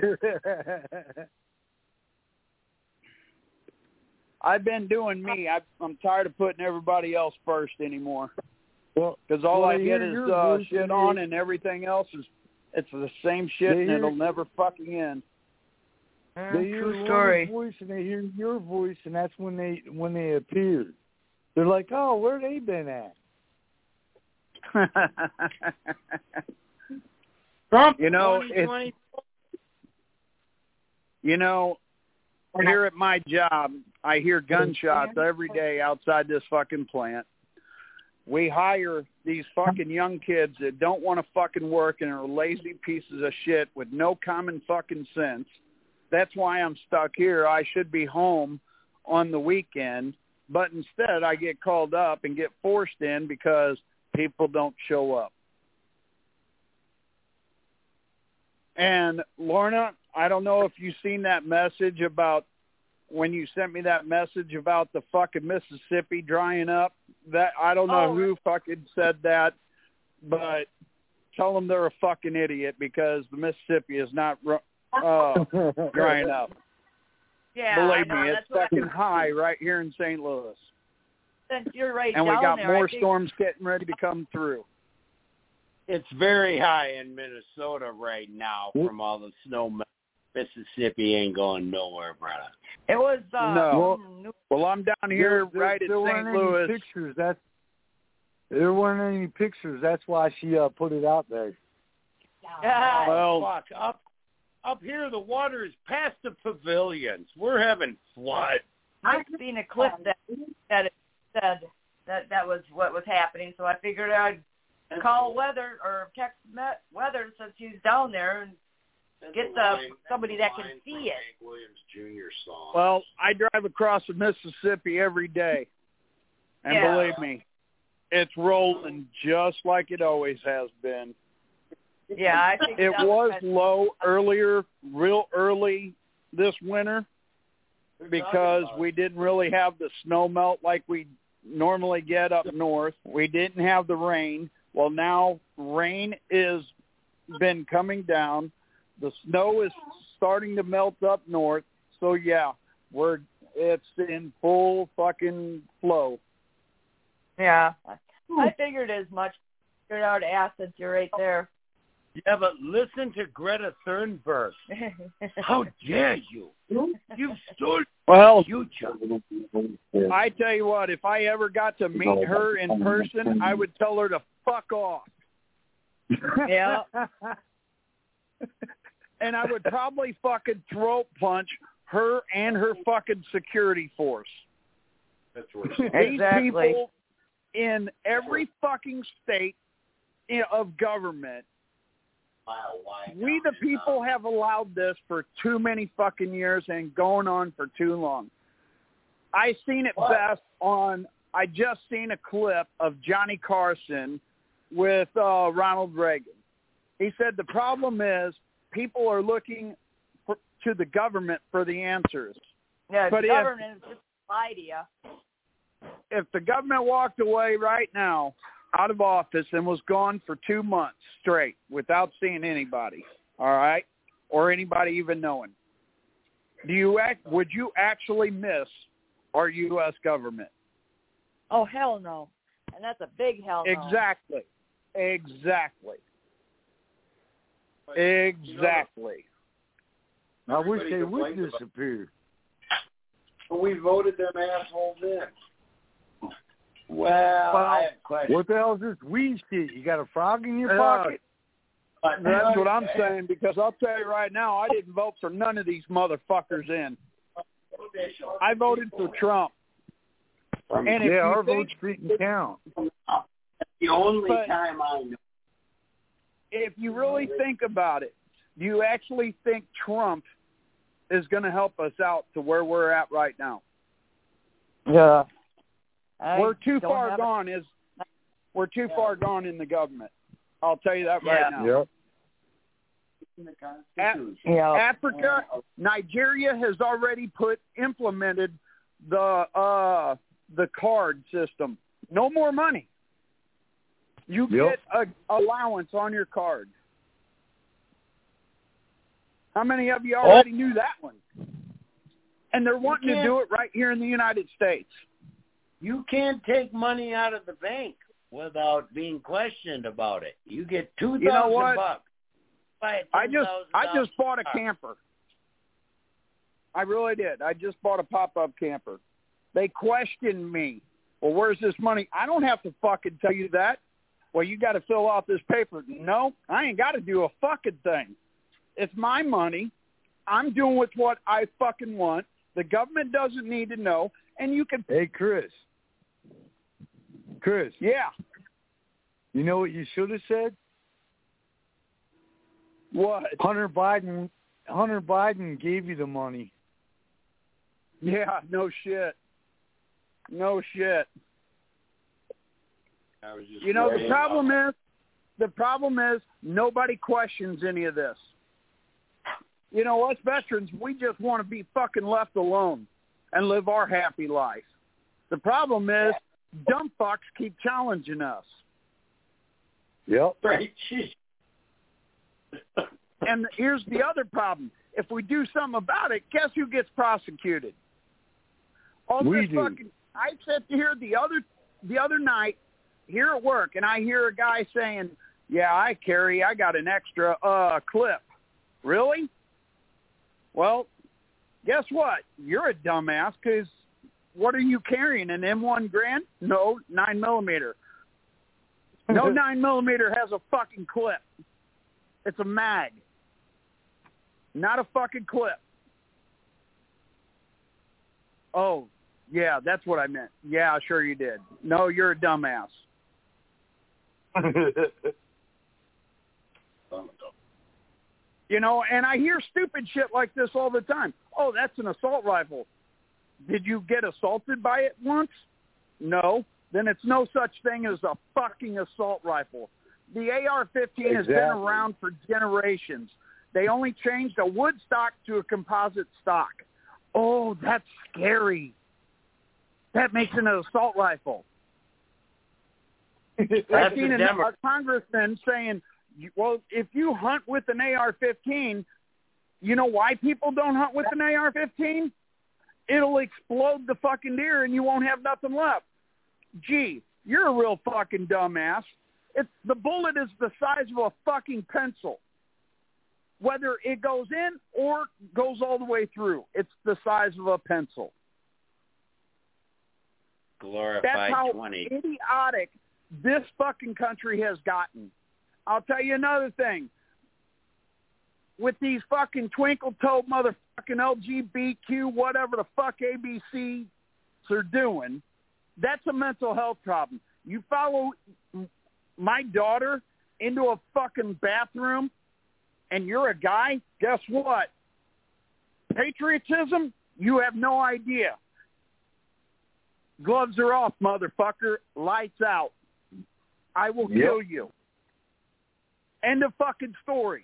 C: I've been doing me. I, I'm tired of putting everybody else first anymore.
E: Well,
C: because all
E: well,
C: I get is uh, shit on,
E: you.
C: and everything else is it's the same shit,
E: they
C: and
E: hear,
C: it'll never fucking end.
F: Uh,
E: they hear
F: true story.
E: voice, and they hear your voice, and that's when they when they appear. They're like, oh, where they been at?
B: Trump,
C: you know, it's, you know, here at my job, I hear gunshots every day outside this fucking plant. We hire these fucking young kids that don't want to fucking work and are lazy pieces of shit with no common fucking sense. That's why I'm stuck here. I should be home on the weekend, but instead I get called up and get forced in because people don't show up. And Lorna, I don't know if you've seen that message about when you sent me that message about the fucking Mississippi drying up. That I don't know
F: oh.
C: who fucking said that, but tell them they're a fucking idiot because the Mississippi is not uh, drying up.
F: Yeah,
C: believe
F: I know.
C: me,
F: That's
C: it's fucking
F: I,
C: high right here in Saint Louis.
F: Since you're right
C: and we
F: down
C: got
F: there,
C: more
F: I think...
C: storms getting ready to come through.
B: It's very high in Minnesota right now from all the snow. Mississippi ain't going nowhere, brother.
F: It was uh,
C: no. Well, I'm down here
E: there,
C: right
E: there,
C: at
E: there
C: Saint Louis.
E: Any pictures. That's there weren't any pictures. That's why she uh, put it out there.
F: Yeah.
B: Well, fuck up up here. The water is past the pavilions. We're having flood.
F: I've seen a clip that that it said that that was what was happening. So I figured I'd call weather or text Met weather since he's down there and get the
G: line,
F: somebody that can see
G: it.
F: it.
G: Hank Williams Junior song.
C: Well, I drive across the Mississippi every day, and
F: Yeah.
C: believe me, It's rolling just like it always has been.
F: Yeah, I think
C: it was low earlier, real early this winter, because we didn't really have the snow melt like we normally get up north. We didn't have the rain. Well, now rain is been coming down. The snow is starting to melt up north. So yeah, we're it's in full fucking flow.
F: Yeah, I figured as much. Figured out acids. You're right there.
B: Yeah, but listen to Greta Thunberg. How dare you? You've stolen
C: well,
B: future.
C: I tell you what, if I ever got to meet her in person, I would tell her to fuck off.
F: Yeah.
C: And I would probably fucking throat punch her and her fucking security force.
G: That's worse.
F: Exactly.
C: These people in every fucking state of government, we the people have allowed this for too many fucking years and going on for too long. I seen it best on, I just seen a clip of Johnny Carson with uh, Ronald Reagan. He said the problem is people are looking for, to the government for the answers.
F: Yeah,
C: but
F: the
C: if,
F: government is just lie to you.
C: If the government walked away right now out of office and was gone for two months straight without seeing anybody, all right, or anybody even knowing, do you act? Would you actually miss our U S government?
F: Oh, hell no. And that's a big hell no.
C: Exactly. Exactly. Exactly.
E: I wish they would disappear.
G: But we voted them assholes in.
B: Well, I have questions.
E: What the hell is this weed shit? You got a frog in your
C: Uh,
E: pocket?
C: That's what I'm saying, because I'll tell you right now, I didn't vote for none of these motherfuckers in. I voted for Trump. And if
E: yeah,
C: you
E: our
C: think,
E: votes didn't count.
B: The only
C: But-
B: time I know.
C: if you really think about it, do you actually think Trump is going to help us out to where we're at right now?
F: Yeah. I
C: we're too
F: don't
C: far
F: have
C: gone. Is we're too far gone in the government. I'll tell you that right
F: Yeah.
C: now.
E: Yep.
C: A-
F: Yeah.
C: Africa, Nigeria has already put implemented the uh, the card system. No more money. You
E: Yep.
C: get a allowance on your card. How many of you already oh. knew that one? And they're wanting to do it right here in the United States.
B: You can't take money out of the bank without being questioned about it. You get two thousand
C: you know what?
B: bucks. Buy a
C: I just I just bought a
B: car.
C: camper. I really did. I just bought a pop-up camper. They questioned me. Well, where's this money? I don't have to fucking tell you that. Well, you got to fill out this paper. No, I ain't got to do a fucking thing. It's my money. I'm doing with what I fucking want. The government doesn't need to know. And you can...
E: Hey, Chris. Chris.
C: Yeah.
E: You know what you should have said?
C: What?
E: Hunter Biden Hunter Biden gave you the money.
C: Yeah, no shit. No shit.
G: I was just
C: You know, the
G: waiting.
C: problem is, the problem is nobody questions any of this. You know, us veterans, we just want to be fucking left alone and live our happy life. The problem is dumb fucks keep challenging us.
E: Yep.
G: Right.
C: And here's the other problem. If we do something about it, guess who gets prosecuted? All
E: We
C: this
E: do.
C: fucking I sat here the other the other night here at work, and I hear a guy saying, yeah, I carry, I got an extra uh, clip. Really? Well, guess what? You're a dumbass, because what are you carrying, an M one Garand? No, nine millimeter. No nine millimeter has a fucking clip. It's a mag. Not a fucking clip. Oh, yeah, that's what I meant. Yeah, sure you did. No, you're a dumbass. You know, and I hear stupid shit like this all the time. Oh, that's an assault rifle. Did you get assaulted by it once? No. then it's no such thing as a fucking assault rifle. The A R fifteen exactly. has been around for generations. They only changed a wood stock to a composite stock. Oh, that's scary. That makes it an assault rifle. I've seen a, a congressman saying, well, if you hunt with an A R fifteen, you know why people don't hunt with an A R fifteen? It'll explode the fucking deer and you won't have nothing left. Gee, you're a real fucking dumbass. It's, the bullet is the size of a fucking pencil. Whether it goes in or goes all the way through, it's the size of a pencil.
B: Glorified
C: That's how
B: twenty.
C: idiotic this fucking country has gotten. I'll tell you another thing. With these fucking twinkle-toed motherfucking L G B T Q, whatever the fuck A B Cs are doing, that's a mental health problem. You follow my daughter into a fucking bathroom and you're a guy, guess what? Patriotism, you have no idea. Gloves are off, motherfucker. Lights out. I will yep. kill you. End of fucking story.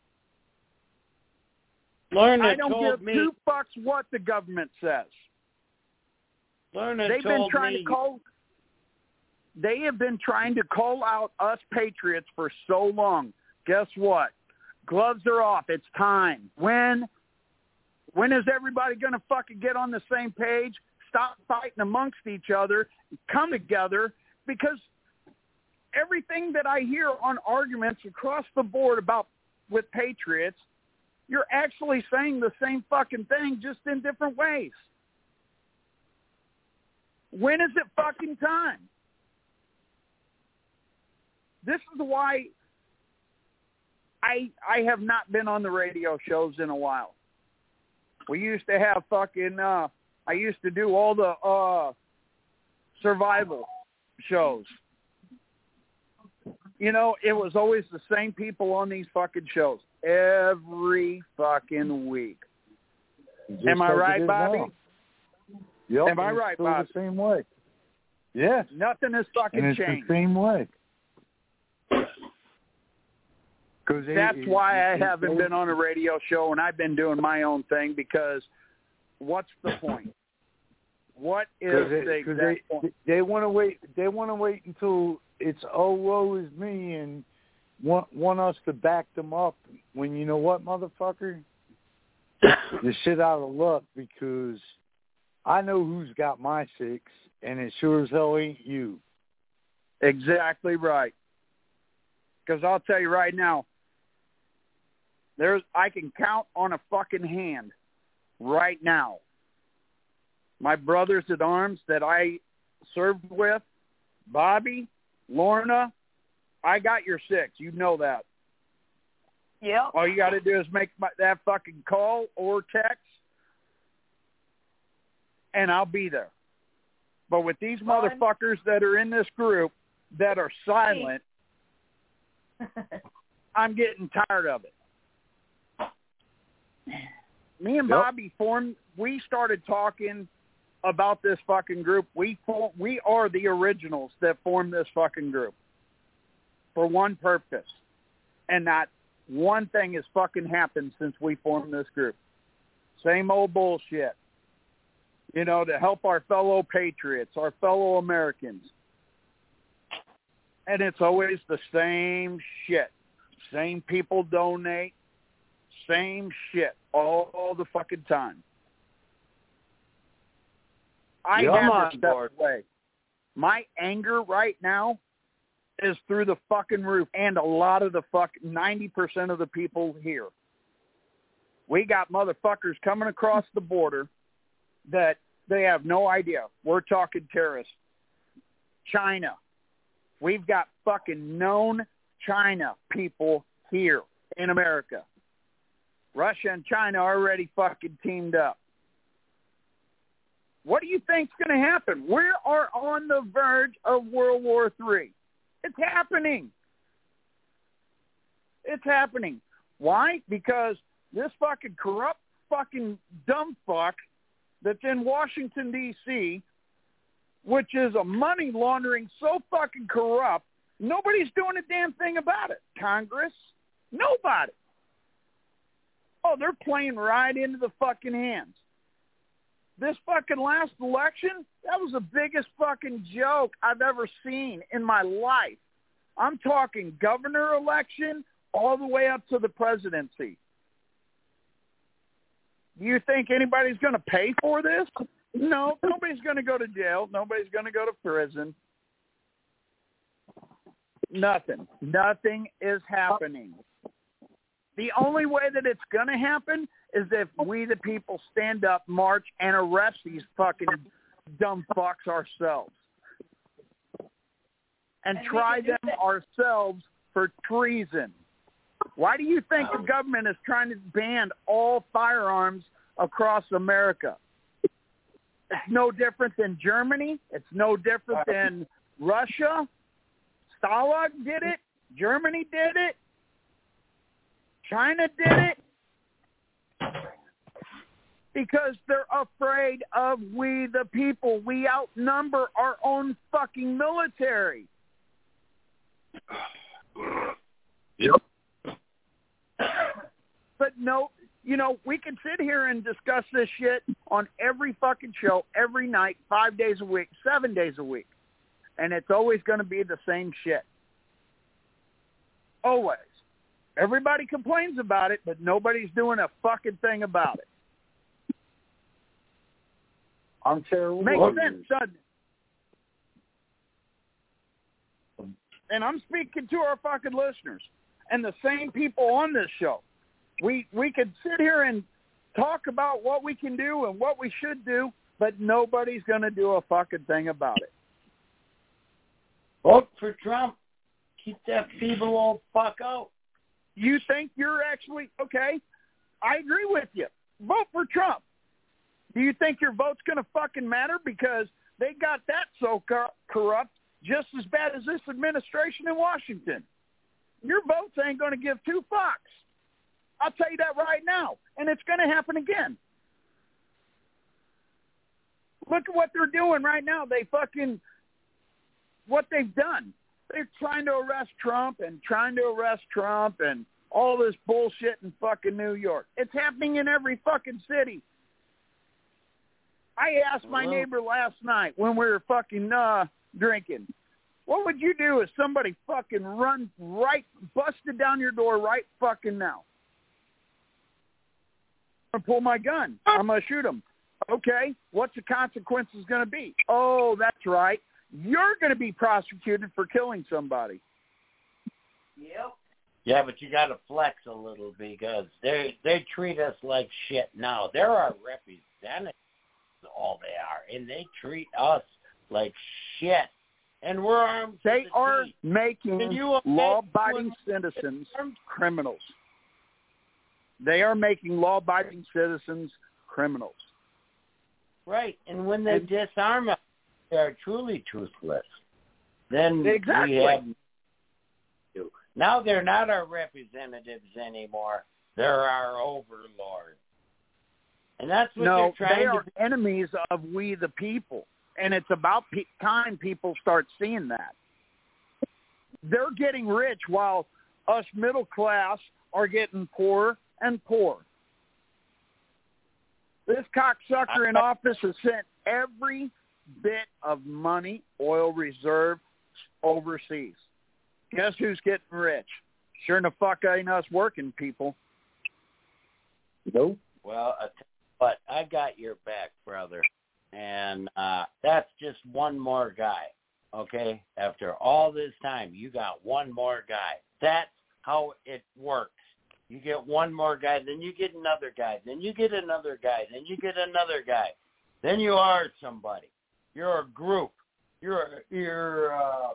B: Lorna
C: I don't
B: told
C: give
B: me,
C: two fucks what the government says.
B: Lorna
C: They've
B: told
C: been trying
B: me,
C: to call. They have been trying to call out us patriots for so long. Guess what? Gloves are off. It's time. When? When is everybody going to fucking get on the same page? Stop fighting amongst each other. Come together, because everything that I hear on arguments across the board about with patriots, you're actually saying the same fucking thing, just in different ways. When is it fucking time? This is why I I have not been on the radio shows in a while. We used to have fucking, uh, I used to do all the uh, survival shows. You know, it was always the same people on these fucking shows every fucking week.
E: Just
C: Am I right, Bobby?
E: Now. Yep,
C: Am I right, Bobby?
E: The same way. Yeah.
C: Nothing has fucking
E: and it's
C: changed.
E: the same way.
C: That's
E: it,
C: why
E: it,
C: I
E: it,
C: haven't
E: it,
C: been on a radio show, and I've been doing my own thing, because what's the point? What is
E: it,
C: the exact
E: they,
C: point?
E: They want to wait. They want to wait until it's oh woe is me, and want want us to back them up. When you know what, motherfucker, you're shit out of luck, because I know who's got my six, and it sure as hell ain't you.
C: Exactly right. Because I'll tell you right now, there's I can count on a fucking hand right now my brothers at arms that I served with, Bobby, Lorna, I got your six. You know that.
F: Yeah.
C: All you got to do is make my, that fucking call or text, and I'll be there. But with these motherfuckers that are in this group that are silent, I'm getting tired of it. Me and
E: yep.
C: Bobby formed, we started talking about this fucking group. We we are the originals that formed this fucking group for one purpose. And not one thing has fucking happened since we formed this group. Same old bullshit. You know, to help our fellow patriots, our fellow Americans. And it's always the same shit. Same people donate. Same shit all, all the fucking time. I
B: You're
C: have
B: on
C: to step
B: board.
C: away. My anger right now is through the fucking roof, and a lot of the fuck ninety percent of the people here. We got motherfuckers coming across the border that they have no idea. We're talking terrorists. China. We've got fucking known China people here in America. Russia and China already fucking teamed up. What do you think's going to happen? We are on the verge of World War Three. It's happening. It's happening. Why? Because this fucking corrupt fucking dumb fuck that's in Washington, D C which is a money laundering so fucking corrupt, nobody's doing a damn thing about it. Congress, nobody. Oh, they're playing right into the fucking hands. This fucking last election, that was the biggest fucking joke I've ever seen in my life. I'm talking governor election all the way up to the presidency. Do you think anybody's going to pay for this? No, nobody's going to go to jail. Nobody's going to go to prison. Nothing. Nothing is happening. The only way that it's going to happen is if we, the people, stand up, march, and arrest these fucking dumb fucks ourselves. And, and try them ourselves for treason. Why do you think the government is trying to ban all firearms across America? It's no different than Germany. It's no different than Russia. Stalag did it. Germany did it. China did it. Because they're afraid of we the people. We outnumber our own fucking military.
G: Yep.
C: But no, you know, we can sit here and discuss this shit on every fucking show, every night, five days a week, seven days a week. And it's always going to be the same shit. Always. Everybody complains about it, but nobody's doing a fucking thing about it.
E: I'm terrible.
C: Makes sense, doesn't it? And I'm speaking to our fucking listeners and the same people on this show. We we could sit here and talk about what we can do and what we should do, but nobody's going to do a fucking thing about it.
B: Vote for Trump. Keep that feeble old fuck out.
C: You think you're actually, okay, I agree with you. Vote for Trump. Do you think your vote's going to fucking matter? Because they got that so corrupt just as bad as this administration in Washington. Your votes ain't going to give two fucks. I'll tell you that right now. And it's going to happen again. Look at what they're doing right now. They fucking, what they've done. They're trying to arrest Trump and trying to arrest Trump and all this bullshit in fucking New York. It's happening in every fucking city. I asked my
B: Hello?
C: neighbor last night when we were fucking uh, drinking, what would you do if somebody fucking run right, busted down your door right fucking now? I'm going to pull my gun. I'm going to shoot him. Okay, what's the consequences going to be? Oh, that's right. You're going to be prosecuted for killing somebody.
B: Yep. Yeah, but you got to flex a little because they they treat us like shit now. They're our representatives, all they are, and they treat us like shit. And we're armed.
C: They
B: the
C: are
B: teeth.
C: making law-abiding citizens criminals. They are making law-abiding citizens criminals.
B: Right, and when they disarm us, they are truly toothless. Then
C: exactly.
B: we have now they're not our representatives anymore. They're our overlords. And that's what
C: no,
B: they're trying
C: they
B: to
C: are
B: do.
C: enemies of we the people. And it's about pe- time people start seeing that. They're getting rich while us middle class are getting poorer and poorer. This cocksucker in office has sent every bit of money, oil reserve, overseas. Guess who's getting rich? Sure in the fuck ain't us working people.
E: Nope.
B: Well, I tell you what, I got your back, brother. And uh, that's just one more guy, okay? After all this time, you got one more guy. That's how it works. You get one more guy, then you get another guy, then you get another guy, then you get another guy. Then you are somebody. You're a group. You're you're. Uh,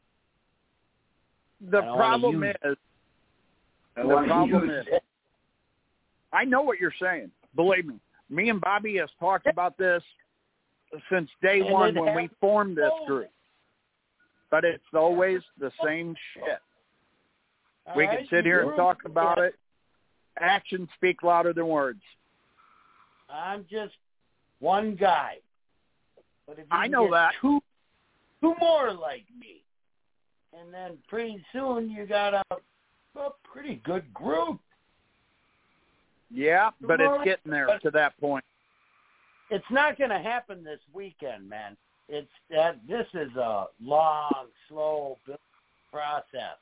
C: the problem is. The problem is. It. I know what you're saying. Believe me. Me and Bobby has talked about this since day
B: and
C: one when we formed this
B: oh.
C: group. But it's always the same shit.
B: All
C: we
B: right,
C: can sit here and talk about
B: yeah.
C: it. Actions speak louder than words.
B: I'm just one guy. But if you
C: I
B: can
C: know
B: get
C: that.
B: two, two more like me, and then pretty soon you got a, a pretty good group.
C: Yeah, but it's getting there
B: But
C: to that point.
B: it's not going to happen this weekend, man. It's that this is a long, slow build process.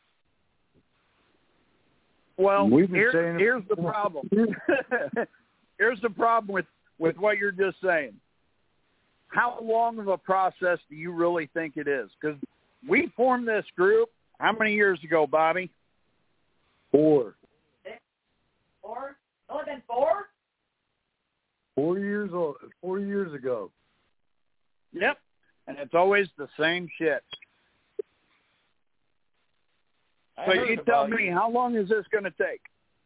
C: Well,
E: We've been
C: here,
E: saying it
C: here's the
E: before.
C: problem. Here's the problem with, with what you're just saying. How long of a process do you really think it is? Because we formed this group how many years ago, Bobby?
E: Four.
F: Four? More than four?
E: Four years old. Four years ago.
C: Yep. And it's always the same shit.
B: I
C: So
B: heard
C: you tell
B: about
C: me,
B: you.
C: how long is this going to take?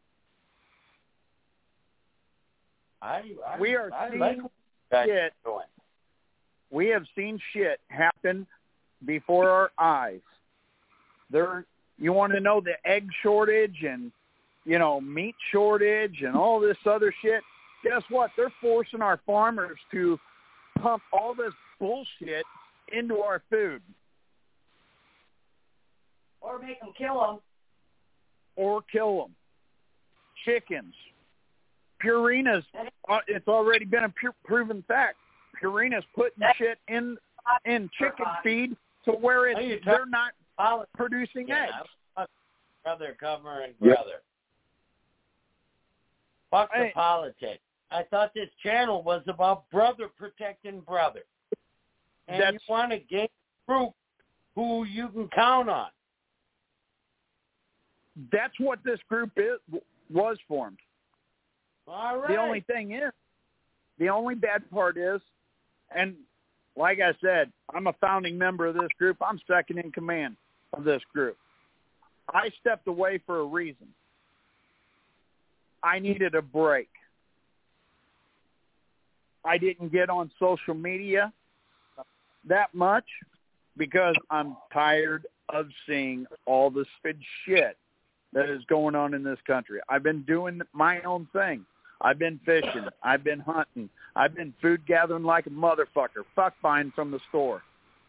B: I, I,
C: We are
B: I
C: seeing
B: like what you guys
C: shit.
B: are doing.
C: We have seen shit happen before our eyes. There, you want to know the egg shortage and, you know, meat shortage and all this other shit? Guess what? They're forcing our farmers to pump all this bullshit into our food.
F: Or make them kill them.
C: Or kill them. Chickens. Purina's, uh, it's already been a pu- proven fact. Purina's putting shit in in chicken feed to where it's,
B: Are you
C: they're not
B: Poli-
C: producing
B: yeah,
C: eggs.
B: brother covering
E: Yep.
B: brother. Fuck the
C: Hey.
B: politics. I thought this channel was about brother protecting brother. And
C: That's-
B: you want to gain a group who you can count on.
C: That's what this group is, was formed.
B: All right.
C: The only thing is, the only bad part is, and like I said, I'm a founding member of this group. I'm second in command of this group. I stepped away for a reason. I needed a break. I didn't get on social media that much because I'm tired of seeing all the stupid shit that is going on in this country. I've been doing my own thing. I've been fishing. I've been hunting. I've been food gathering like a motherfucker. Fuck buying from the store.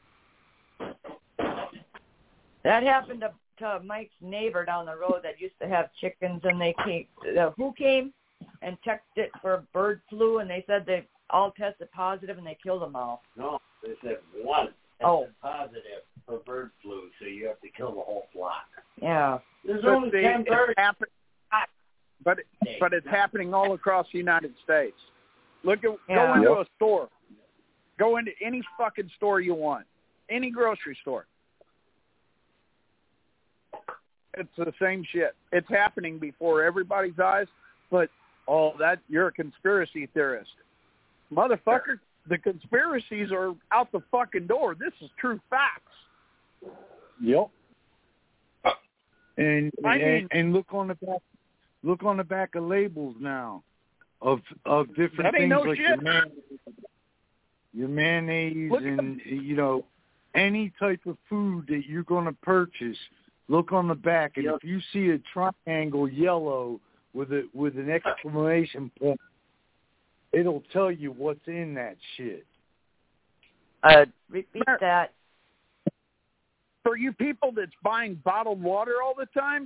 F: That happened to, to Mike's neighbor down the road that used to have chickens, and they came. Uh, who came and checked it for bird flu, and they said they all tested positive, and they killed them all.
B: No, they said one tested
F: Oh.
B: positive for bird flu, so you have to kill the whole flock.
F: Yeah.
B: There's
C: But
B: only
C: see,
B: ten
C: it's
B: birds.
C: happen- but it, but it's happening all across the United States. Look at
F: Yeah.
C: go into
E: Yep.
C: a store. Go into any fucking store you want. Any grocery store. It's the same shit. It's happening before everybody's eyes, but oh, that you're a conspiracy theorist. Motherfucker, the conspiracies are out the fucking door. This is true facts.
E: Yep. And
C: I
E: and,
C: mean-
E: and look on the back, look on the back of labels now, of of different
C: That ain't
E: things
C: no
E: like
C: shit.
E: your man, your mayonnaise
C: Look at
E: and you know any type of food that you're going to purchase. Look on the back, and
B: Yep.
E: if you see a triangle yellow with a with an exclamation point, it'll tell you what's in that shit.
F: Uh, repeat that.
C: For you people that's buying bottled water all the time,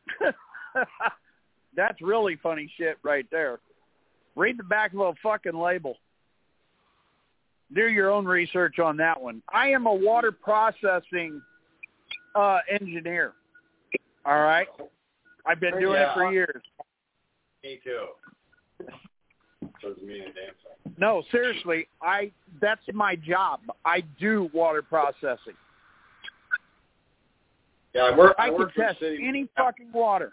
C: that's really funny shit right there. Read the back of a fucking label. Do your own research on that one. I am a water processing uh, engineer. All right? I've been doing
B: Yeah.
C: it for years.
G: Me too. Doesn't mean a damn thing.
C: No, seriously, I that's my job. I do water processing.
G: Yeah, I work.
C: I
G: I
C: can
G: work for
C: test
G: city.
C: any fucking water.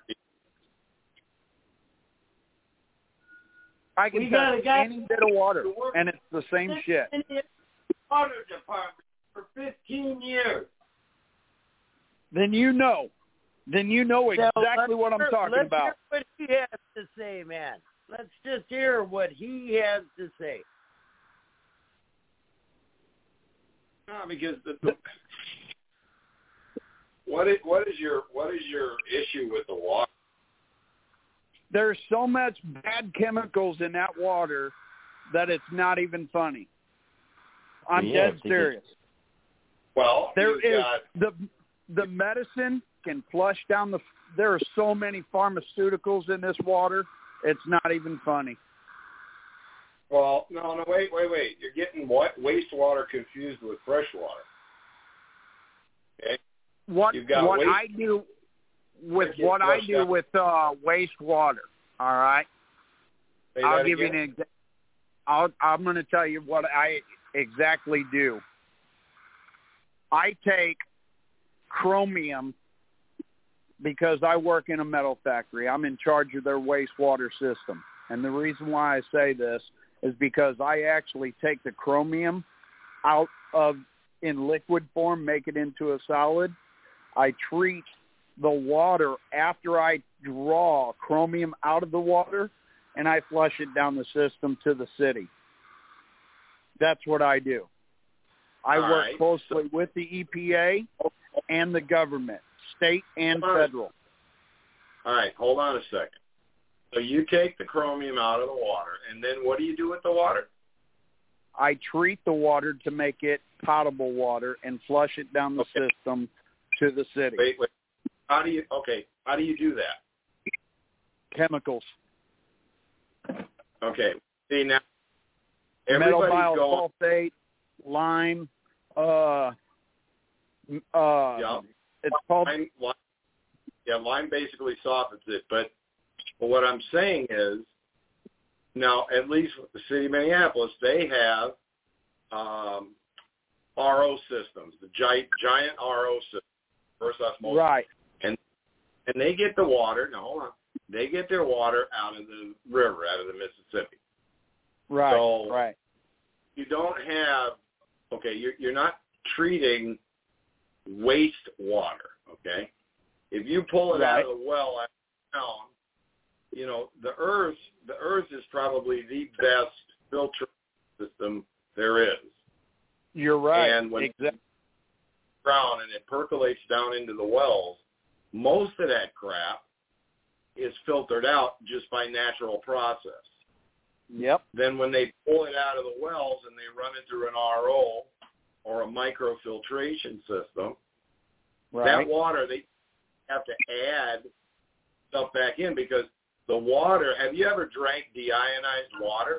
C: I can
B: We got a
C: test
B: guy
C: any bit of water,
B: who works
C: and it's the same shit.
B: in the water department for fifteen years.
C: Then you know. Then you know
B: So
C: exactly
B: let's
C: what I'm
B: hear-
C: talking
B: let's
C: about.
B: Hear what he has to say, man. Let's just hear what he has to say.
G: No, because the, the what is what is your what is your issue with the water?
C: There's so much bad chemicals in that water that it's not even funny. I'm
B: Yeah,
C: dead serious.
G: Well,
C: There
G: you've
C: is
G: got,
C: the the medicine can flush down the. There are so many pharmaceuticals in this water. It's not even funny.
G: well, no, no, wait, wait, wait. You're getting what wastewater confused with fresh water. Okay?
C: What
G: You've got
C: what
G: waste-
C: I do with
G: Get
C: what I
G: flushed
C: do
G: out.
C: with uh, wastewater. All right,
G: Say
C: I'll
G: that
C: give you
G: again?
C: an example. I'll, I'm going to tell you what I exactly do. I take chromium because I work in a metal factory. I'm in charge of their wastewater system. And the reason why I say this is because I actually take the chromium out of in liquid form, make it into a solid. I treat the water after I draw chromium out of the water, and I flush it down the system to the city. That's what I do. I
G: All
C: work
G: right.
C: closely with the E P A and the government, state and
G: All right.
C: federal.
G: All right, hold on a second. So you take the chromium out of the water, and then what do you do with the water?
C: I treat the water to make it potable water and flush it down the
G: Okay.
C: system to the city.
G: Wait, wait. How do you? Okay, how do you do that?
C: Chemicals.
G: Okay. See now,
C: Metal
G: everybody's going.
C: biosulfate, lime, uh, uh,
G: Yeah.
C: it's called,
G: Lime, lime, yeah, lime basically softens it. But, but what I'm saying is, now at least with the city of Minneapolis, they have um, R O systems, the giant giant R O system, first osmosis,
C: right,
G: and and they get the water. Now hold on, they get their water out of the river, out of the Mississippi.
C: right,
G: So,
C: right,
G: You don't have, okay, you're, you're not treating waste water, okay? If you pull it
C: Right.
G: out of the well out of town, you know, the earth, the earth is probably the best filter system there is.
C: You're right,
G: And when
C: exactly.
G: it's ground and it percolates down into the wells, most of that crap is filtered out just by natural process.
C: Yep,
G: Then when they pull it out of the wells and they run it through an R O or a microfiltration system,
C: right.
G: that water, they have to add stuff back in because the water, have you ever drank deionized water?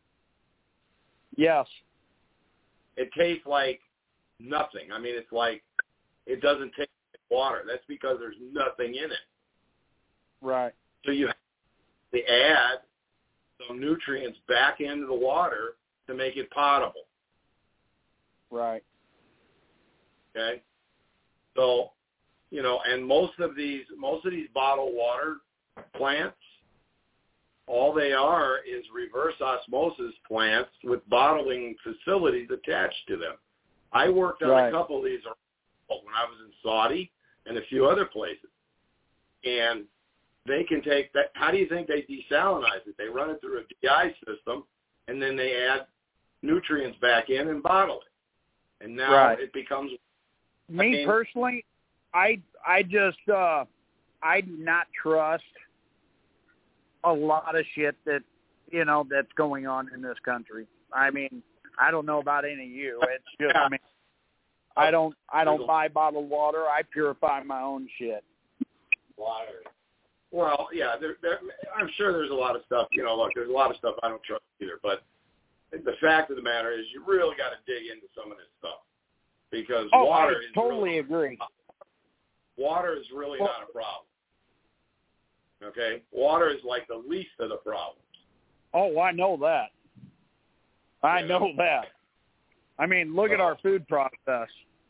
C: Yes,
G: It tastes like nothing. I mean, it's like, it doesn't taste like water. That's because there's nothing in it.
C: right,
G: So you have to add some nutrients back into the water to make it potable.
C: right,
G: Okay, so you know, and most of these most of these bottled water plants, all they are is reverse osmosis plants with bottling facilities attached to them. I worked on
C: Right.
G: a couple of these when I was in Saudi and a few other places, and they can take that. How do you think they desalinize it? They run it through a D I system, and then they add nutrients back in and bottle it, and now
C: Right.
G: it becomes.
C: Me
G: I mean-
C: personally, I I just uh I do not trust a lot of shit that you know that's going on in this country. I mean, I don't know about any of you. It's just I mean, I don't I don't buy bottled water. I purify my own shit.
G: Water. Well, yeah, there, there, I'm sure there's a lot of stuff. You know, look, there's a lot of stuff I don't trust either. But the fact of the matter is, you really got to dig into some of this stuff because
C: Oh,
G: water
C: I
G: is
C: totally
G: really,
C: agree.
G: water is really
C: Well-
G: not a problem. Okay, water is like the least of the problems.
C: Oh, I know that. I
G: Yeah.
C: know that. I mean, look at our food process.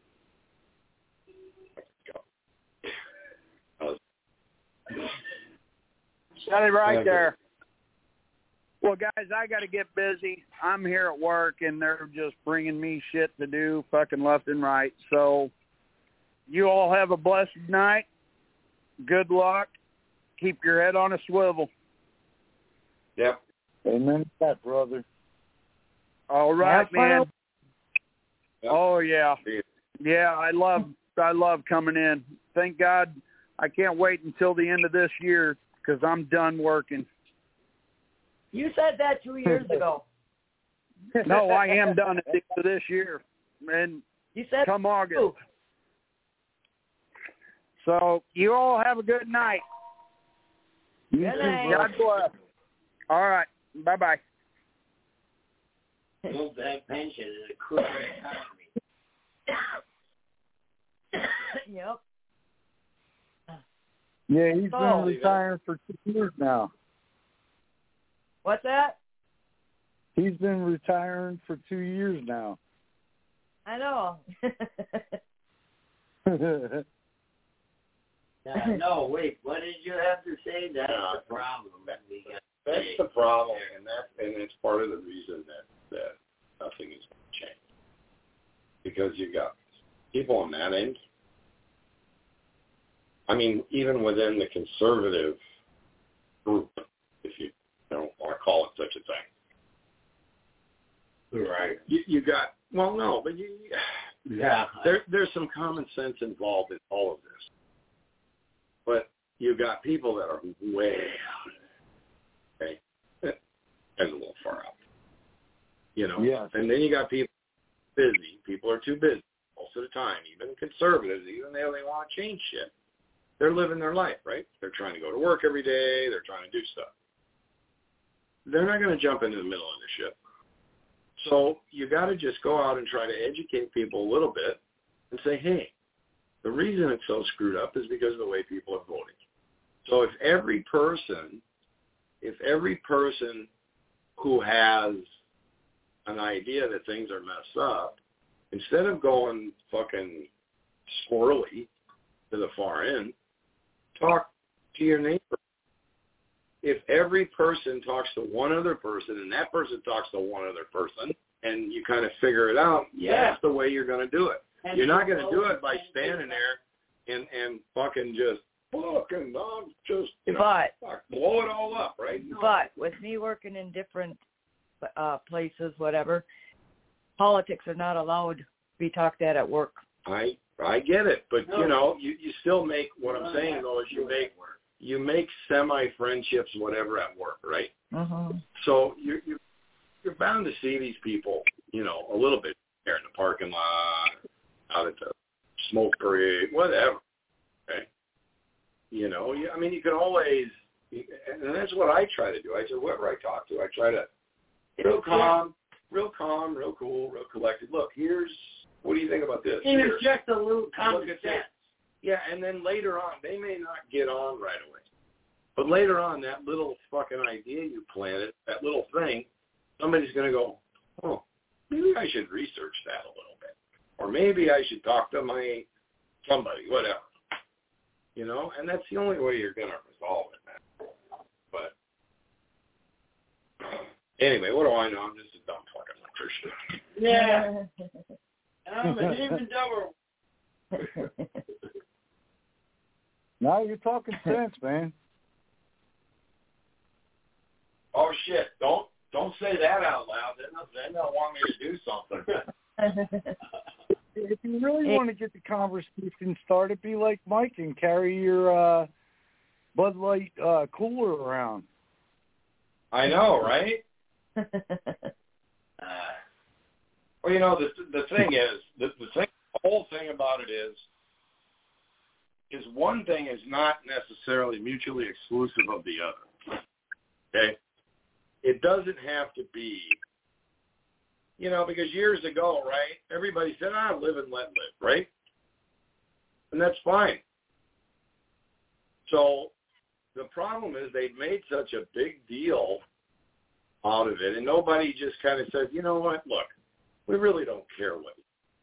C: Got it right
G: Yeah.
C: there. Well, guys, I got to get busy. I'm here at work, and they're just bringing me shit to do fucking left and right. So you all have a blessed night. Good luck. Keep your head on a swivel.
G: Yep.
E: Amen to that, brother.
C: All right,
F: Have fun.
C: man.
G: Yep.
C: Oh, yeah.
G: See you.
C: Yeah, I love I love coming in. Thank God I can't wait until the end of this year because I'm done working.
F: You said that two years ago.
C: No, I am done at the end of this year. And
F: you said
C: come August.
F: Ooh.
C: So you all have a good night.
F: Good night.
C: God bless. All right. Bye-bye.
B: Build that pension is a cruel economy.
F: Yep.
E: Yeah, he's
F: Oh,
E: been retiring for two years now.
F: What's that?
E: He's been retiring for two years now.
F: I know.
B: Uh, no, wait. What did you have to say? That's the problem. We got
G: That's the problem, and that and it's part of the reason that, that nothing is going to change. Because you got people on that end. I mean, even within the conservative group, if you don't want to call it such a thing.
B: right.
G: You, you got, well, no, but you,
B: Yeah.
G: there, there's some common sense involved in all of this. But you got people that are way out. Okay? And a little far out. You know?
E: Yes.
G: And then you got people busy. People are too busy most of the time. Even conservatives, even though they want to change shit. They're living their life, right? They're trying to go to work every day. They're trying to do stuff. They're not going to jump into the middle of this shit. So you got to just go out and try to educate people a little bit and say, hey, the reason it's so screwed up is because of the way people are voting. So if every person, if every person who has an idea that things are messed up, instead of going fucking squirrely to the far end, talk to your neighbor. If every person talks to one other person and that person talks to one other person and you kind of figure it out,
B: Yeah.
G: that's the way you're going to do it.
B: And
G: You're not going to
B: so-
G: do it by standing there and, and fucking just, fucking, um, just, you know,
F: But
G: fuck, blow it all up, right? No.
F: but with me working in different uh, places, whatever, politics are not allowed to be talked at at work.
G: I I get it, but
B: No.
G: you know, you, you still make, what I'm saying though is you make, you make semi-friendships, whatever, at work, right?
F: Mm-hmm.
G: So you're, you're, you're bound to see these people, you know, a little bit there in the parking lot, out at the smoke parade, whatever, okay? You know, you, I mean, you can always, and that's what I try to do. I say, whoever I talk to, I try to, real calm, real calm, real cool, real collected. Look, here's, what do you think about this? Here.
B: Interject a little common
G: Look at
B: sense.
G: this. Yeah, and then later on, they may not get on right away. But later on, that little fucking idea you planted, that little thing, somebody's going to go, oh, maybe I should research that a little bit. Or maybe I should talk to my somebody, whatever. You know, and that's the only way you're going to resolve it, man. But anyway, what do I know? I'm just a dumb fucking electrician.
B: Yeah. I'm an even dumber.
E: Now you're talking sense, man.
G: Oh shit! Don't don't say that out loud. Then they'll, then they'll want me to do something.
E: If you really want to get the conversation started, be like Mike and carry your uh, Bud Light uh, cooler around.
G: I know, right?
B: Uh,
G: Well, you know, the the thing is, the, the thing, the whole thing about it is, is one thing is not necessarily mutually exclusive of the other. Okay, it doesn't have to be, you know, because years ago, right? Everybody said, "Ah, live and let live," right? And that's fine. So the problem is they made such a big deal out of it, and nobody just kind of said, "You know what? Look. We really don't care what.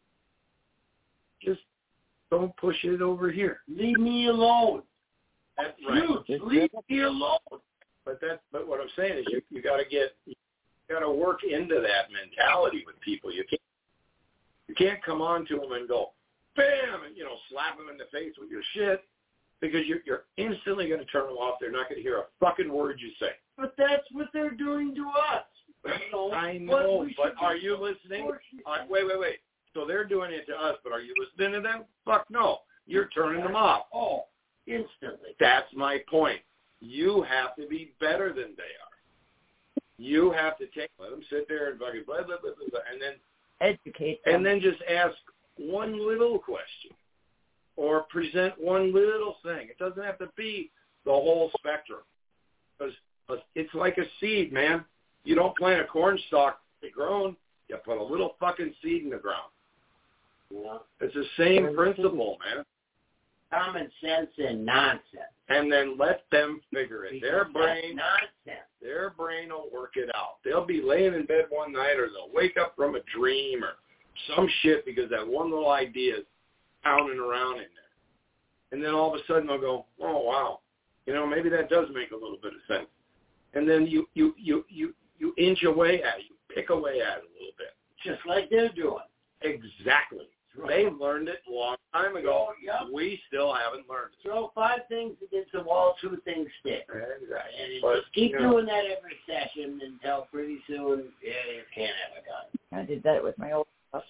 G: Just don't push it over here.
B: leave me alone.
G: That's right.
B: Huge. Leave me alone.
G: But that. But what I'm saying is, you you got to get, you got to work into that mentality with people. You can't you can't come on to them and go, bam, and you know, slap them in the face with your shit, because you're you're instantly going to turn them off. They're not going to hear a fucking word you say.
B: But that's what they're doing to us. You know,
G: I know,
B: we
G: but
B: should
G: are
B: be
G: you listening?
B: fortunate.
G: All right, wait, wait, wait. So they're doing it to us, but are you listening to them? Fuck no. You're turning them off.
B: Oh, instantly.
G: That's my point. You have to be better than they are. You have to take, let them sit there and fucking blah, blah, blah, blah, blah, and then
F: educate them.
G: And then just ask one little question or present one little thing. It doesn't have to be the whole spectrum. Because it's like a seed, man. You don't plant a corn stalk to grown. You put a little fucking seed in the ground.
B: Yeah.
G: It's the same principle, man.
B: Common sense and nonsense.
G: And then let them figure it.
B: Because
G: their brain,
B: nonsense.
G: Their brain will work it out. They'll be laying in bed one night, or they'll wake up from a dream or some shit because that one little idea is pounding around in there. And then all of a sudden they'll go, oh wow, you know, maybe that does make a little bit of sense. And then you you you you, you inch away at it, you pick away at it a little bit.
B: Just like they're doing.
G: Exactly.
B: Right.
G: They learned it a long time ago.
B: Oh, yep.
G: We still haven't learned it.
B: Throw five things against the wall, two things stick.
G: Exactly.
B: And you
G: But,
B: just keep
G: you know,
B: doing that every session until pretty soon, yeah, you can't have a gun.
F: I did that with my old stuff.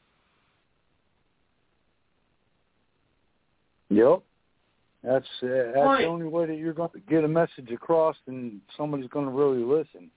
E: Yep. That's uh, that's
B: Right.
E: the only way that you're going to get a message across, and somebody's going to really listen.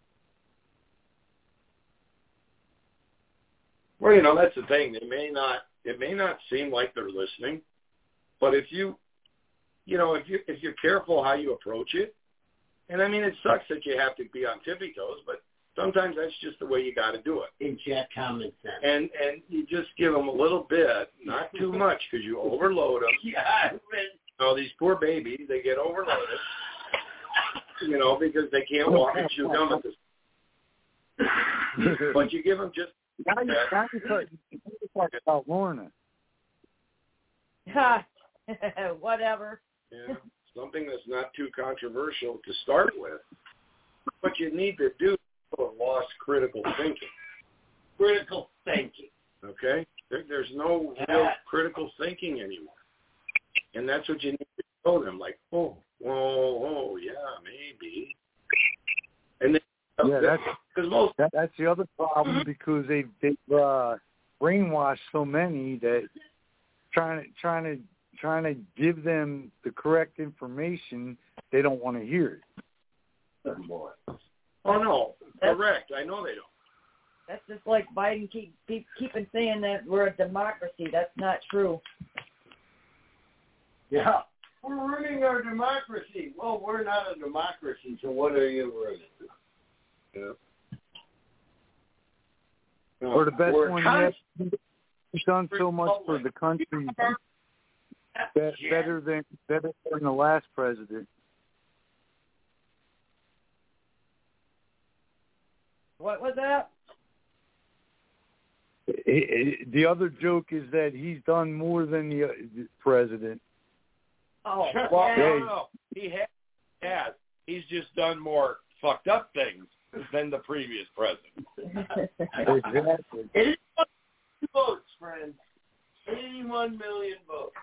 G: Well, you know, that's the thing. They may not. It may not seem like they're listening, but if you, you know, if you if you're careful how you approach it, and I mean, it sucks that you have to be on tippy toes, but sometimes that's just the way you got to do it.
B: Inject common sense.
G: And and you just give them a little bit, not too much, because you overload them.
B: Yeah.
G: You know, these poor babies, they get overloaded. You know, because they can't walk and chew gum at the. But you give them just.
E: Now you now you talk, you talk about Lorna.
F: Whatever.
G: Yeah, something that's not too controversial to start with. What you need to do is lost critical thinking.
B: Critical thinking.
G: Okay? There, there's no
B: Yeah.
G: real critical thinking anymore. And that's what you need to show them. Like, oh, whoa, oh, yeah, maybe. And then,
E: Yeah, that's
G: because most
E: that, that's the other problem, because they've they've uh, brainwashed so many that trying to trying to trying to give them the correct information, they don't want to hear it.
B: Good boy.
G: Oh no,
F: That's-
G: correct. I know they don't.
F: That's just like Biden keep keep keeping saying that we're a democracy. That's not true.
B: Yeah. We're ruining our democracy. Well, we're not a democracy, so what are you ruining?
G: Yeah.
E: Or the best
B: We're
E: one
B: con-
E: yet, he's done so much for the country, be- better than better than the last president.
F: What was that?
E: He- he- The other joke is that he's done more than the, uh, the president.
F: Oh,
G: Well,
F: yeah.
G: no, no, no. He has, has. He's just done more fucked up things than the previous president.
E: Exactly.
B: eighty-one votes, friends. eighty-one million votes.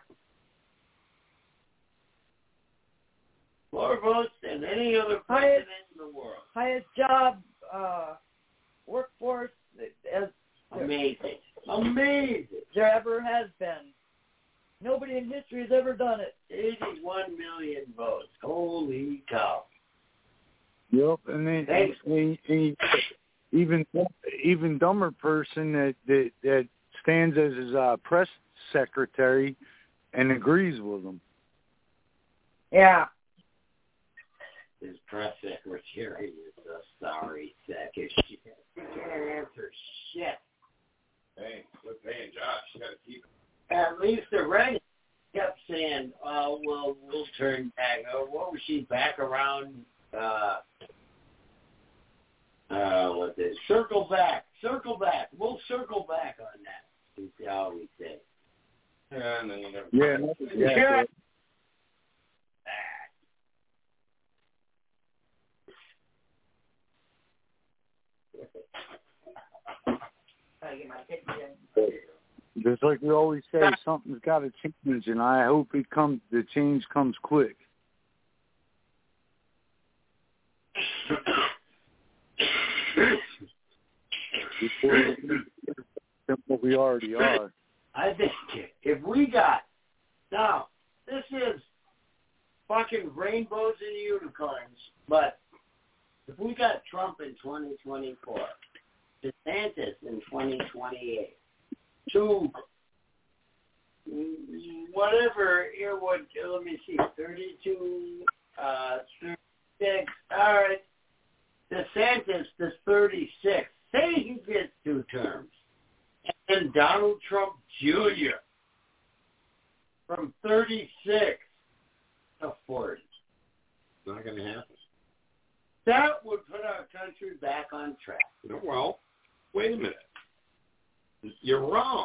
B: More votes than any other president in the world.
F: Highest job uh, workforce as
B: Amazing. Amazing.
F: there ever has been. Nobody in history has ever done it.
B: eighty-one million votes. Holy cow.
E: Yep, and then
B: Thanks.
E: and, and even even dumber person that that, that stands as his uh, press secretary and agrees with him.
F: Yeah.
B: His press secretary is a sorry sack of shit. He can't answer shit.
G: Hey, quit paying Josh. You got to keep it.
B: At least the Reagan kept saying, "Oh, well, we'll turn back." Oh, what was she back around? Uh, uh, what this? Circle back, circle back. We'll circle back on that. Is how we say.
G: Yeah, and then you never.
E: Yeah, yeah.
B: Yeah.
E: Just like we always say, something's got to change, and I hope it comes. The change comes quick. Before than what we already are.
B: I think if we got now, this is fucking rainbows and unicorns, but if we got Trump in twenty twenty-four, DeSantis in twenty twenty-eight, two, whatever, here, what, let me see, thirty-two, uh, thirty-six, all right, DeSantis to thirty-six. Say he gets two terms. And then Donald Trump Junior from thirty-six to forty.
G: Not going to happen.
B: That would put our country back on track.
G: Well, wait a minute. You're wrong.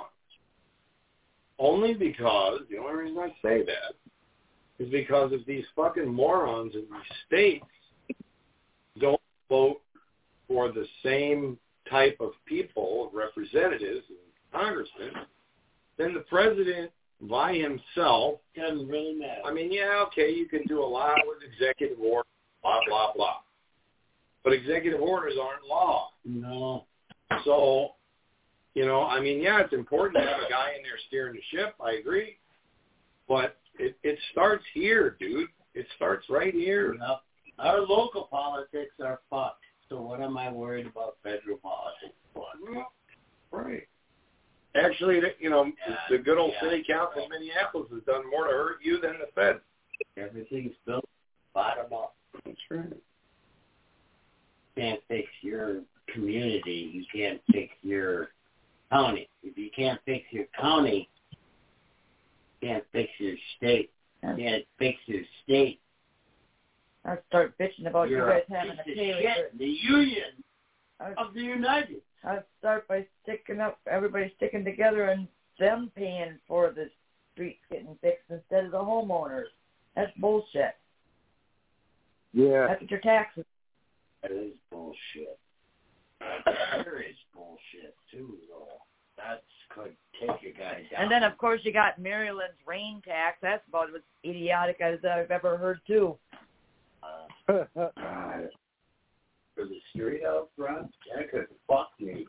G: Only because, the only reason I say that is because if these fucking morons in these states don't vote for the same type of people, representatives and congressmen, then the president by himself
B: doesn't really matter.
G: I mean, yeah, okay, you can do a lot with executive orders, blah, blah, blah. But executive orders aren't law.
B: No.
G: So, you know, I mean, yeah, it's important to have a guy in there steering the ship. I agree. But it, it starts here, dude. It starts right here.
B: Well, our local politics are fucked. So what am I worried about federal politics for?
G: Well, right. Actually, you know,
B: yeah,
G: the good old
B: yeah,
G: city council in Minneapolis has done more to hurt you than the Fed.
B: Everything's built bottom up.
G: That's right.
B: You can't fix your community. You can't fix your county. If you can't fix your county, you can't fix your state. You can't fix your state.
F: I'll start bitching about
B: You're
F: you guys
B: a
F: having a
B: piece
F: pay
B: of
F: rate.
B: shit. The Union
F: I'll,
B: of the United.
F: I'll start by sticking up, everybody sticking together and them paying for the streets getting fixed instead of the homeowners. That's bullshit.
E: Yeah.
F: That's what your taxes.
B: That is bullshit. There is bullshit too, though. That could take a guy down.
F: And then, of course, you got Maryland's rain tax. That's about as idiotic as I've ever heard, too.
B: Uh, for the street out front, that could fuck me.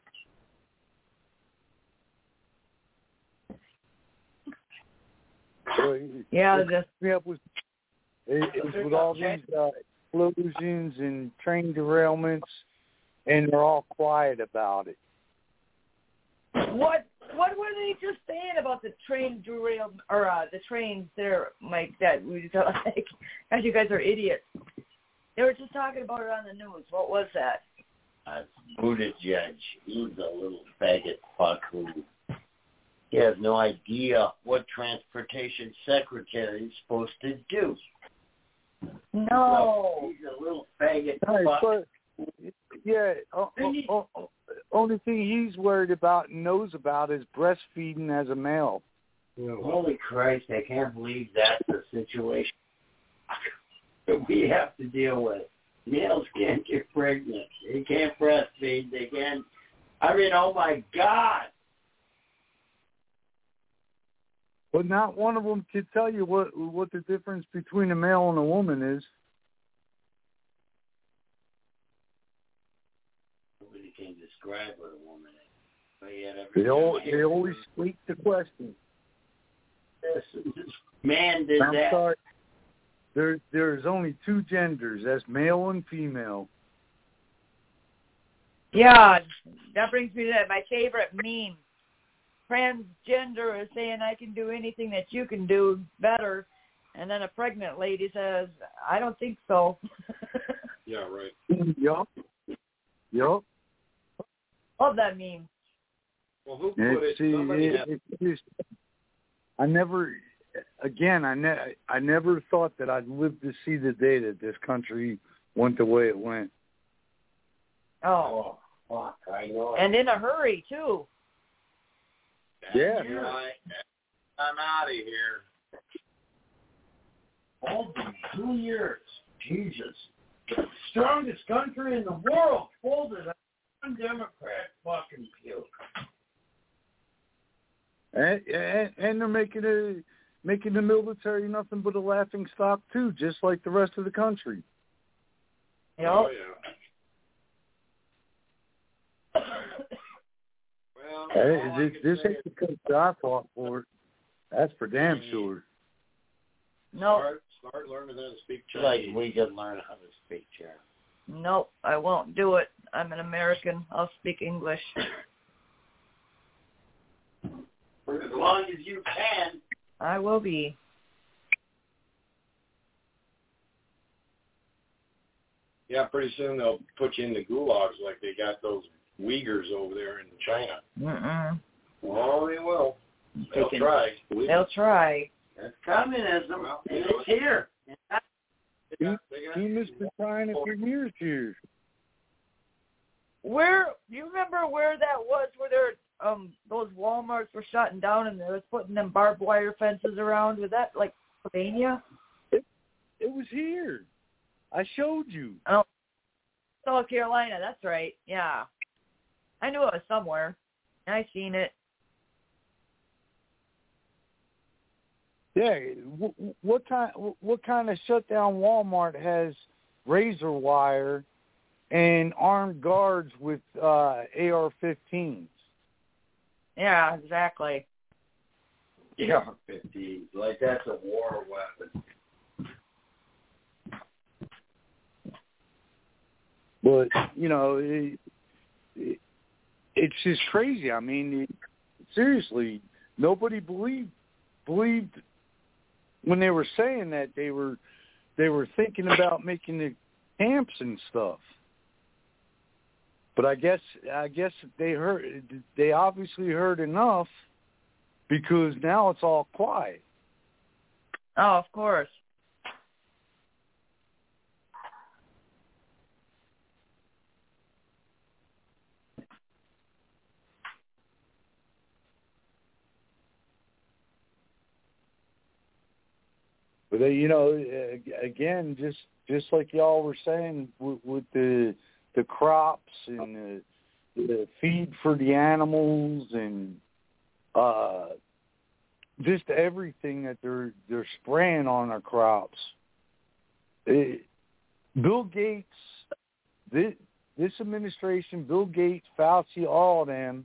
F: Yeah, just
E: me up with it, it's with all these uh, explosions and train derailments, and they're all quiet about it.
F: what? What were they just saying about the train derail or uh, the trains there, Mike? That we just like, as you guys are idiots. They were just talking about it on the news. What was that?
B: Uh, Buttigieg, he's a little faggot fuck who he has no idea what transportation secretary is supposed to do.
F: No.
B: He's a little faggot
E: Hey,
B: fuck.
E: but, yeah, o- o- o- only thing he's worried about and knows about is breastfeeding as a male.
B: Holy Christ, I can't believe that's the situation that we have to deal with. Males can't get pregnant. They can't breastfeed. They can't. I mean, oh my God.
E: But not one of them can tell you what what the difference between a male and a woman is.
B: Nobody can describe what a woman is. But yet every
E: They, all,
B: time I hear
E: they always squeak the question.
B: this, this man did
E: I'm
B: that.
E: sorry. There, there's only two genders. That's male and female.
F: Yeah, that brings me to that, my favorite meme. Transgender is saying I can do anything that you can do better, and then a pregnant lady says, I don't think so.
G: Yeah, right.
E: Yup. Yup.
F: Love that meme.
G: Well, who put
E: It,
G: it?
E: see,
G: Somebody
E: it,
G: had-
E: it's just, I never, again, I, ne- I never thought that I'd live to see the day that this country went the way it went.
F: Oh.
B: Oh, fuck, I know.
F: And in a hurry, too.
E: Yeah.
G: You're right. I'm out of here.
B: All two years. Jesus. The strongest country in the world folded on one Democrat fucking puke.
E: And, and, and they're making it, making the military nothing but a laughing stock, too, just like the rest of the country.
F: You know?
G: Oh, yeah. Well,
E: Hey,
G: all I
E: this
G: can
E: this
G: say
E: ain't
G: is
E: the country I fought for. That's for damn sure.
F: No.
G: Start, start learning how to speak
B: Like
G: Chinese.
B: we could learn how to speak German.
F: Nope, I won't do it. I'm an American. I'll speak English.
B: For as long as you can.
F: I will be.
G: Yeah, pretty soon they'll put you in the gulags like they got those Uyghurs over there in China.
F: Mm-mm.
G: Oh, they will. They'll try.
F: They'll try.
B: That's communism. It's here.
E: He, he must be trying it for years here.
F: Where do you remember where that was? Where there um those Walmarts were shutting down and they was putting them barbed wire fences around? Was that like Pennsylvania?
E: It, it was here. I showed you.
F: Oh, South Carolina. That's right. Yeah, I knew it was somewhere. I seen it.
E: Yeah. What, what kind? What kind of shutdown Walmart has razor wire and armed guards with uh, A R fifteens?
F: Yeah, exactly.
B: A R fifteens, like that's a war weapon.
E: But you know, it, it, it's just crazy. I mean, it, seriously, nobody believed believed when they were saying that they were they were thinking about making the camps and stuff. But I guess I guess they heard they obviously heard enough because now it's all quiet.
F: Oh, of course.
E: But they, you know, again, just just like y'all were saying with, with the the crops and the, the feed for the animals and uh, just everything that they're they're spraying on our crops. It, Bill Gates, this, this administration, Bill Gates, Fauci, all of them,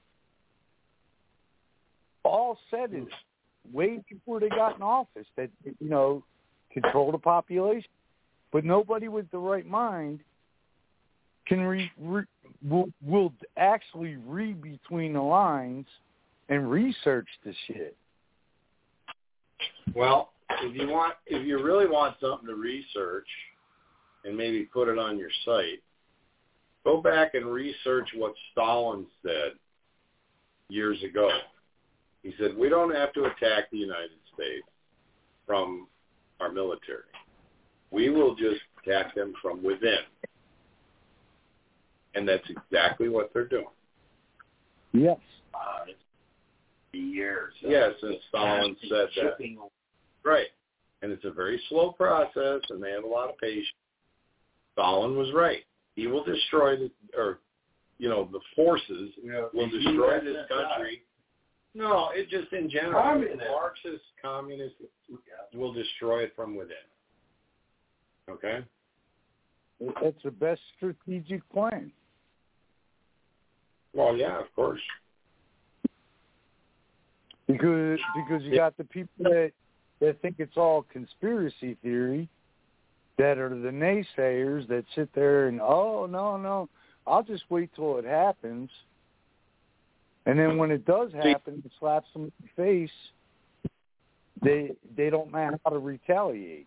E: all said it way before they got in office that, you know, control the population. But nobody with the right mind can re, re, will, will actually read between the lines and research the shit.
G: Well, if you want, if you really want something to research and maybe put it on your site, go back and research what Stalin said years ago. He said, we don't have to attack the United States from our military. We will just attack them from within. And that's exactly what they're doing.
E: Yes.
B: Uh, years.
G: Yes, and Stalin said that. Right. And it's a very slow process, and they have a lot of patience. Stalin was right. He will destroy the, or, you know, the forces yeah, will destroy this country. No, it just in general. Communist. Marxist communists will destroy it from within. Okay?
E: That's the best strategic plan.
G: Well, yeah, of course.
E: Because because you got the people that, that think it's all conspiracy theory, that are the naysayers that sit there and, oh, no, no, I'll just wait till it happens. And then when it does happen, it slaps them in the face. They they don't know how to retaliate.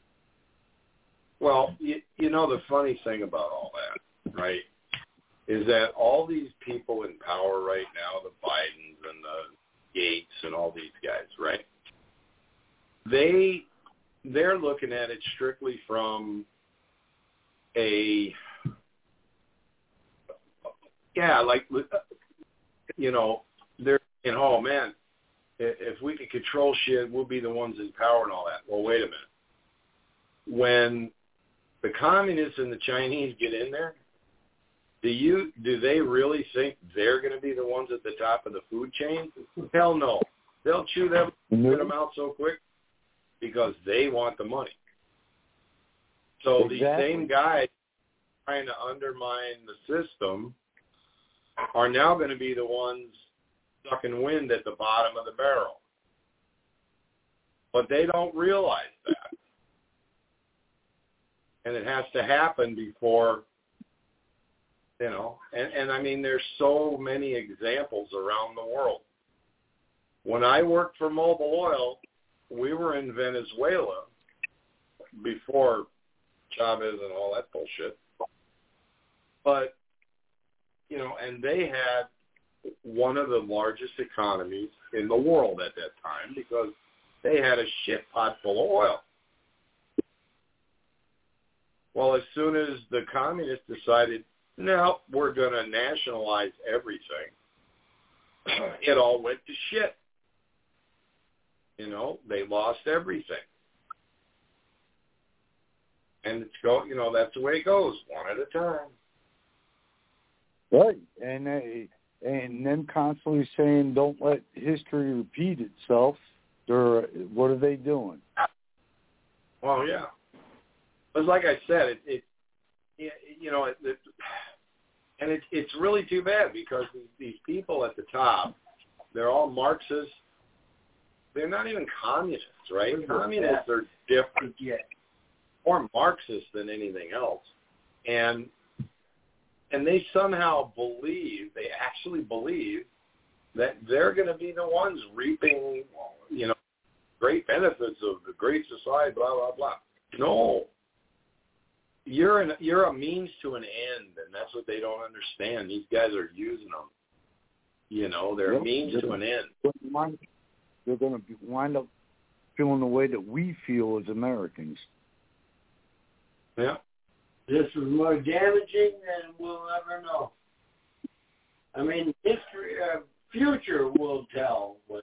G: Well, you, you know the funny thing about all that, right, is that all these people in power right now, the Bidens and the Gates and all these guys, right, they they're looking at it strictly from a yeah, like. You know, they're saying, oh, man, if we can control shit, we'll be the ones in power and all that. Well, wait a minute. When the communists and the Chinese get in there, do you do they really think they're going to be the ones at the top of the food chain? Hell no. They'll chew them, spit them out so quick because they want the money. So exactly. These same guys trying to undermine the system are now going to be the ones sucking wind at the bottom of the barrel. But they don't realize that. and it has to happen before, you know, and, and I mean, there's so many examples around the world. When I worked for Mobil Oil, we were in Venezuela before Chavez and all that bullshit. But, you know, and they had one of the largest economies in the world at that time because they had a shit pot full of oil. Well, as soon as the communists decided, no, we're going to nationalize everything, it all went to shit. You know, they lost everything. And it's go, you know, that's the way it goes, one at a time.
E: Right, and uh, and them constantly saying, "Don't let history repeat itself." They're, what are they doing?
G: Well, yeah. But like I said, it, it you know, it, it, and it's it's really too bad because these, these people at the top, they're all Marxists. They're not even communists, right? Communists are different, more Marxist than anything else, and and they somehow believe, they actually believe that they're going to be the ones reaping, you know, great benefits of the great society, blah blah blah. No, you're an, you're a means to an end, and that's what they don't understand. These guys are using them. You know, they're
E: yep.
G: a means to an end.
E: They're going to wind up feeling the way that we feel as Americans.
G: Yeah.
B: This is more damaging than we'll ever know. I mean, history, uh, future will tell what,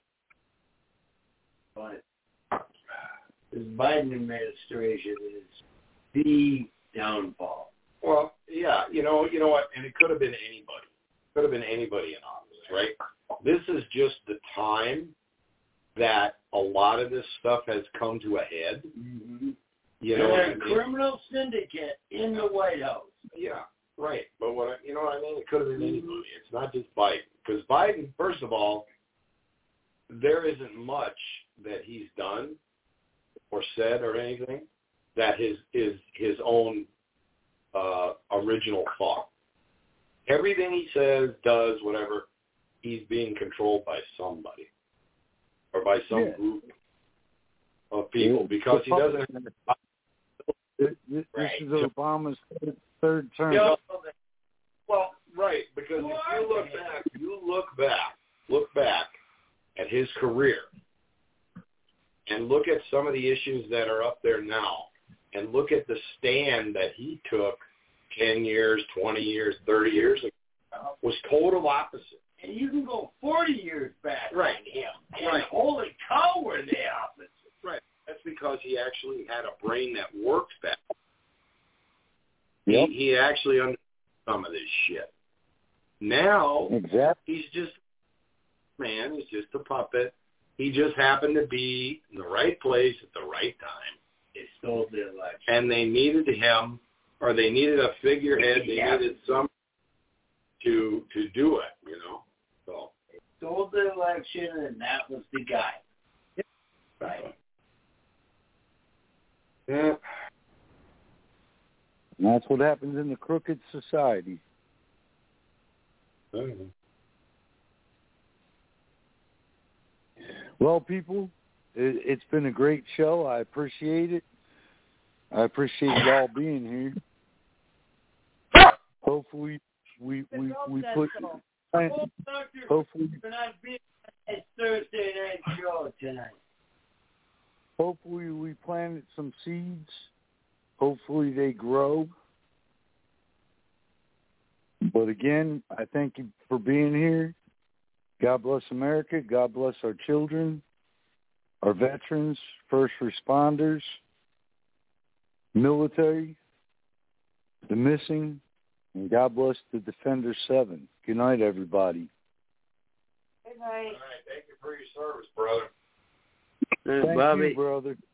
B: but this Biden administration is the downfall.
G: Well, yeah, you know, you know what, and it could have been anybody. Could have been anybody in office, right? This is just the time that a lot of this stuff has come to a head.
B: Mm-hmm.
G: You know,
B: and a
G: what I mean?
B: criminal syndicate in the White House.
G: Yeah, right. But what I, you know what I mean? It could have been anybody. It's not just Biden. Because Biden, first of all, there isn't much that he's done or said or anything that is is his own uh, original thought. Everything he says, does, whatever, he's being controlled by somebody or by some
E: yeah.
G: group of people because he doesn't.
E: This, this
G: right.
E: is Obama's third, third term.
G: Yeah, well, right, because if you look back, you look back, look back at his career and look at some of the issues that are up there now and look at the stand that he took ten years, twenty years, thirty years ago, was total opposite.
B: And you can go forty years back
G: right.
B: on him. And
G: right.
B: holy cow, were they opposite.
G: Right. That's because he actually had a brain that worked better.
E: Yep.
G: He, he actually understood some of this shit. Now,
E: exactly.
G: he's just, man, he's just a puppet. He just happened to be in the right place at the right time.
B: They stole the election.
G: And they needed him, or they needed a figurehead. They
B: yeah.
G: needed some to to do it, you know. So
B: they stole the election, and that was the guy.
G: Yep.
B: Right.
G: Yeah.
E: And that's what happens in the crooked society.
G: Mm-hmm.
E: Well, people, it, it's been a great show. I appreciate it. I appreciate y'all being here. Hopefully, we we we put. Plan, hopefully,
B: for not being at Thursday night show tonight.
E: Hopefully, we planted some seeds. Hopefully, they grow. But again, I thank you for being here. God bless America. God bless our children, our veterans, first responders, military, the missing, and God bless the Defender seven. Good night, everybody.
H: Good night.
G: All right. Thank you for your service, brother.
E: Thank
B: Bobby.
E: you, brother.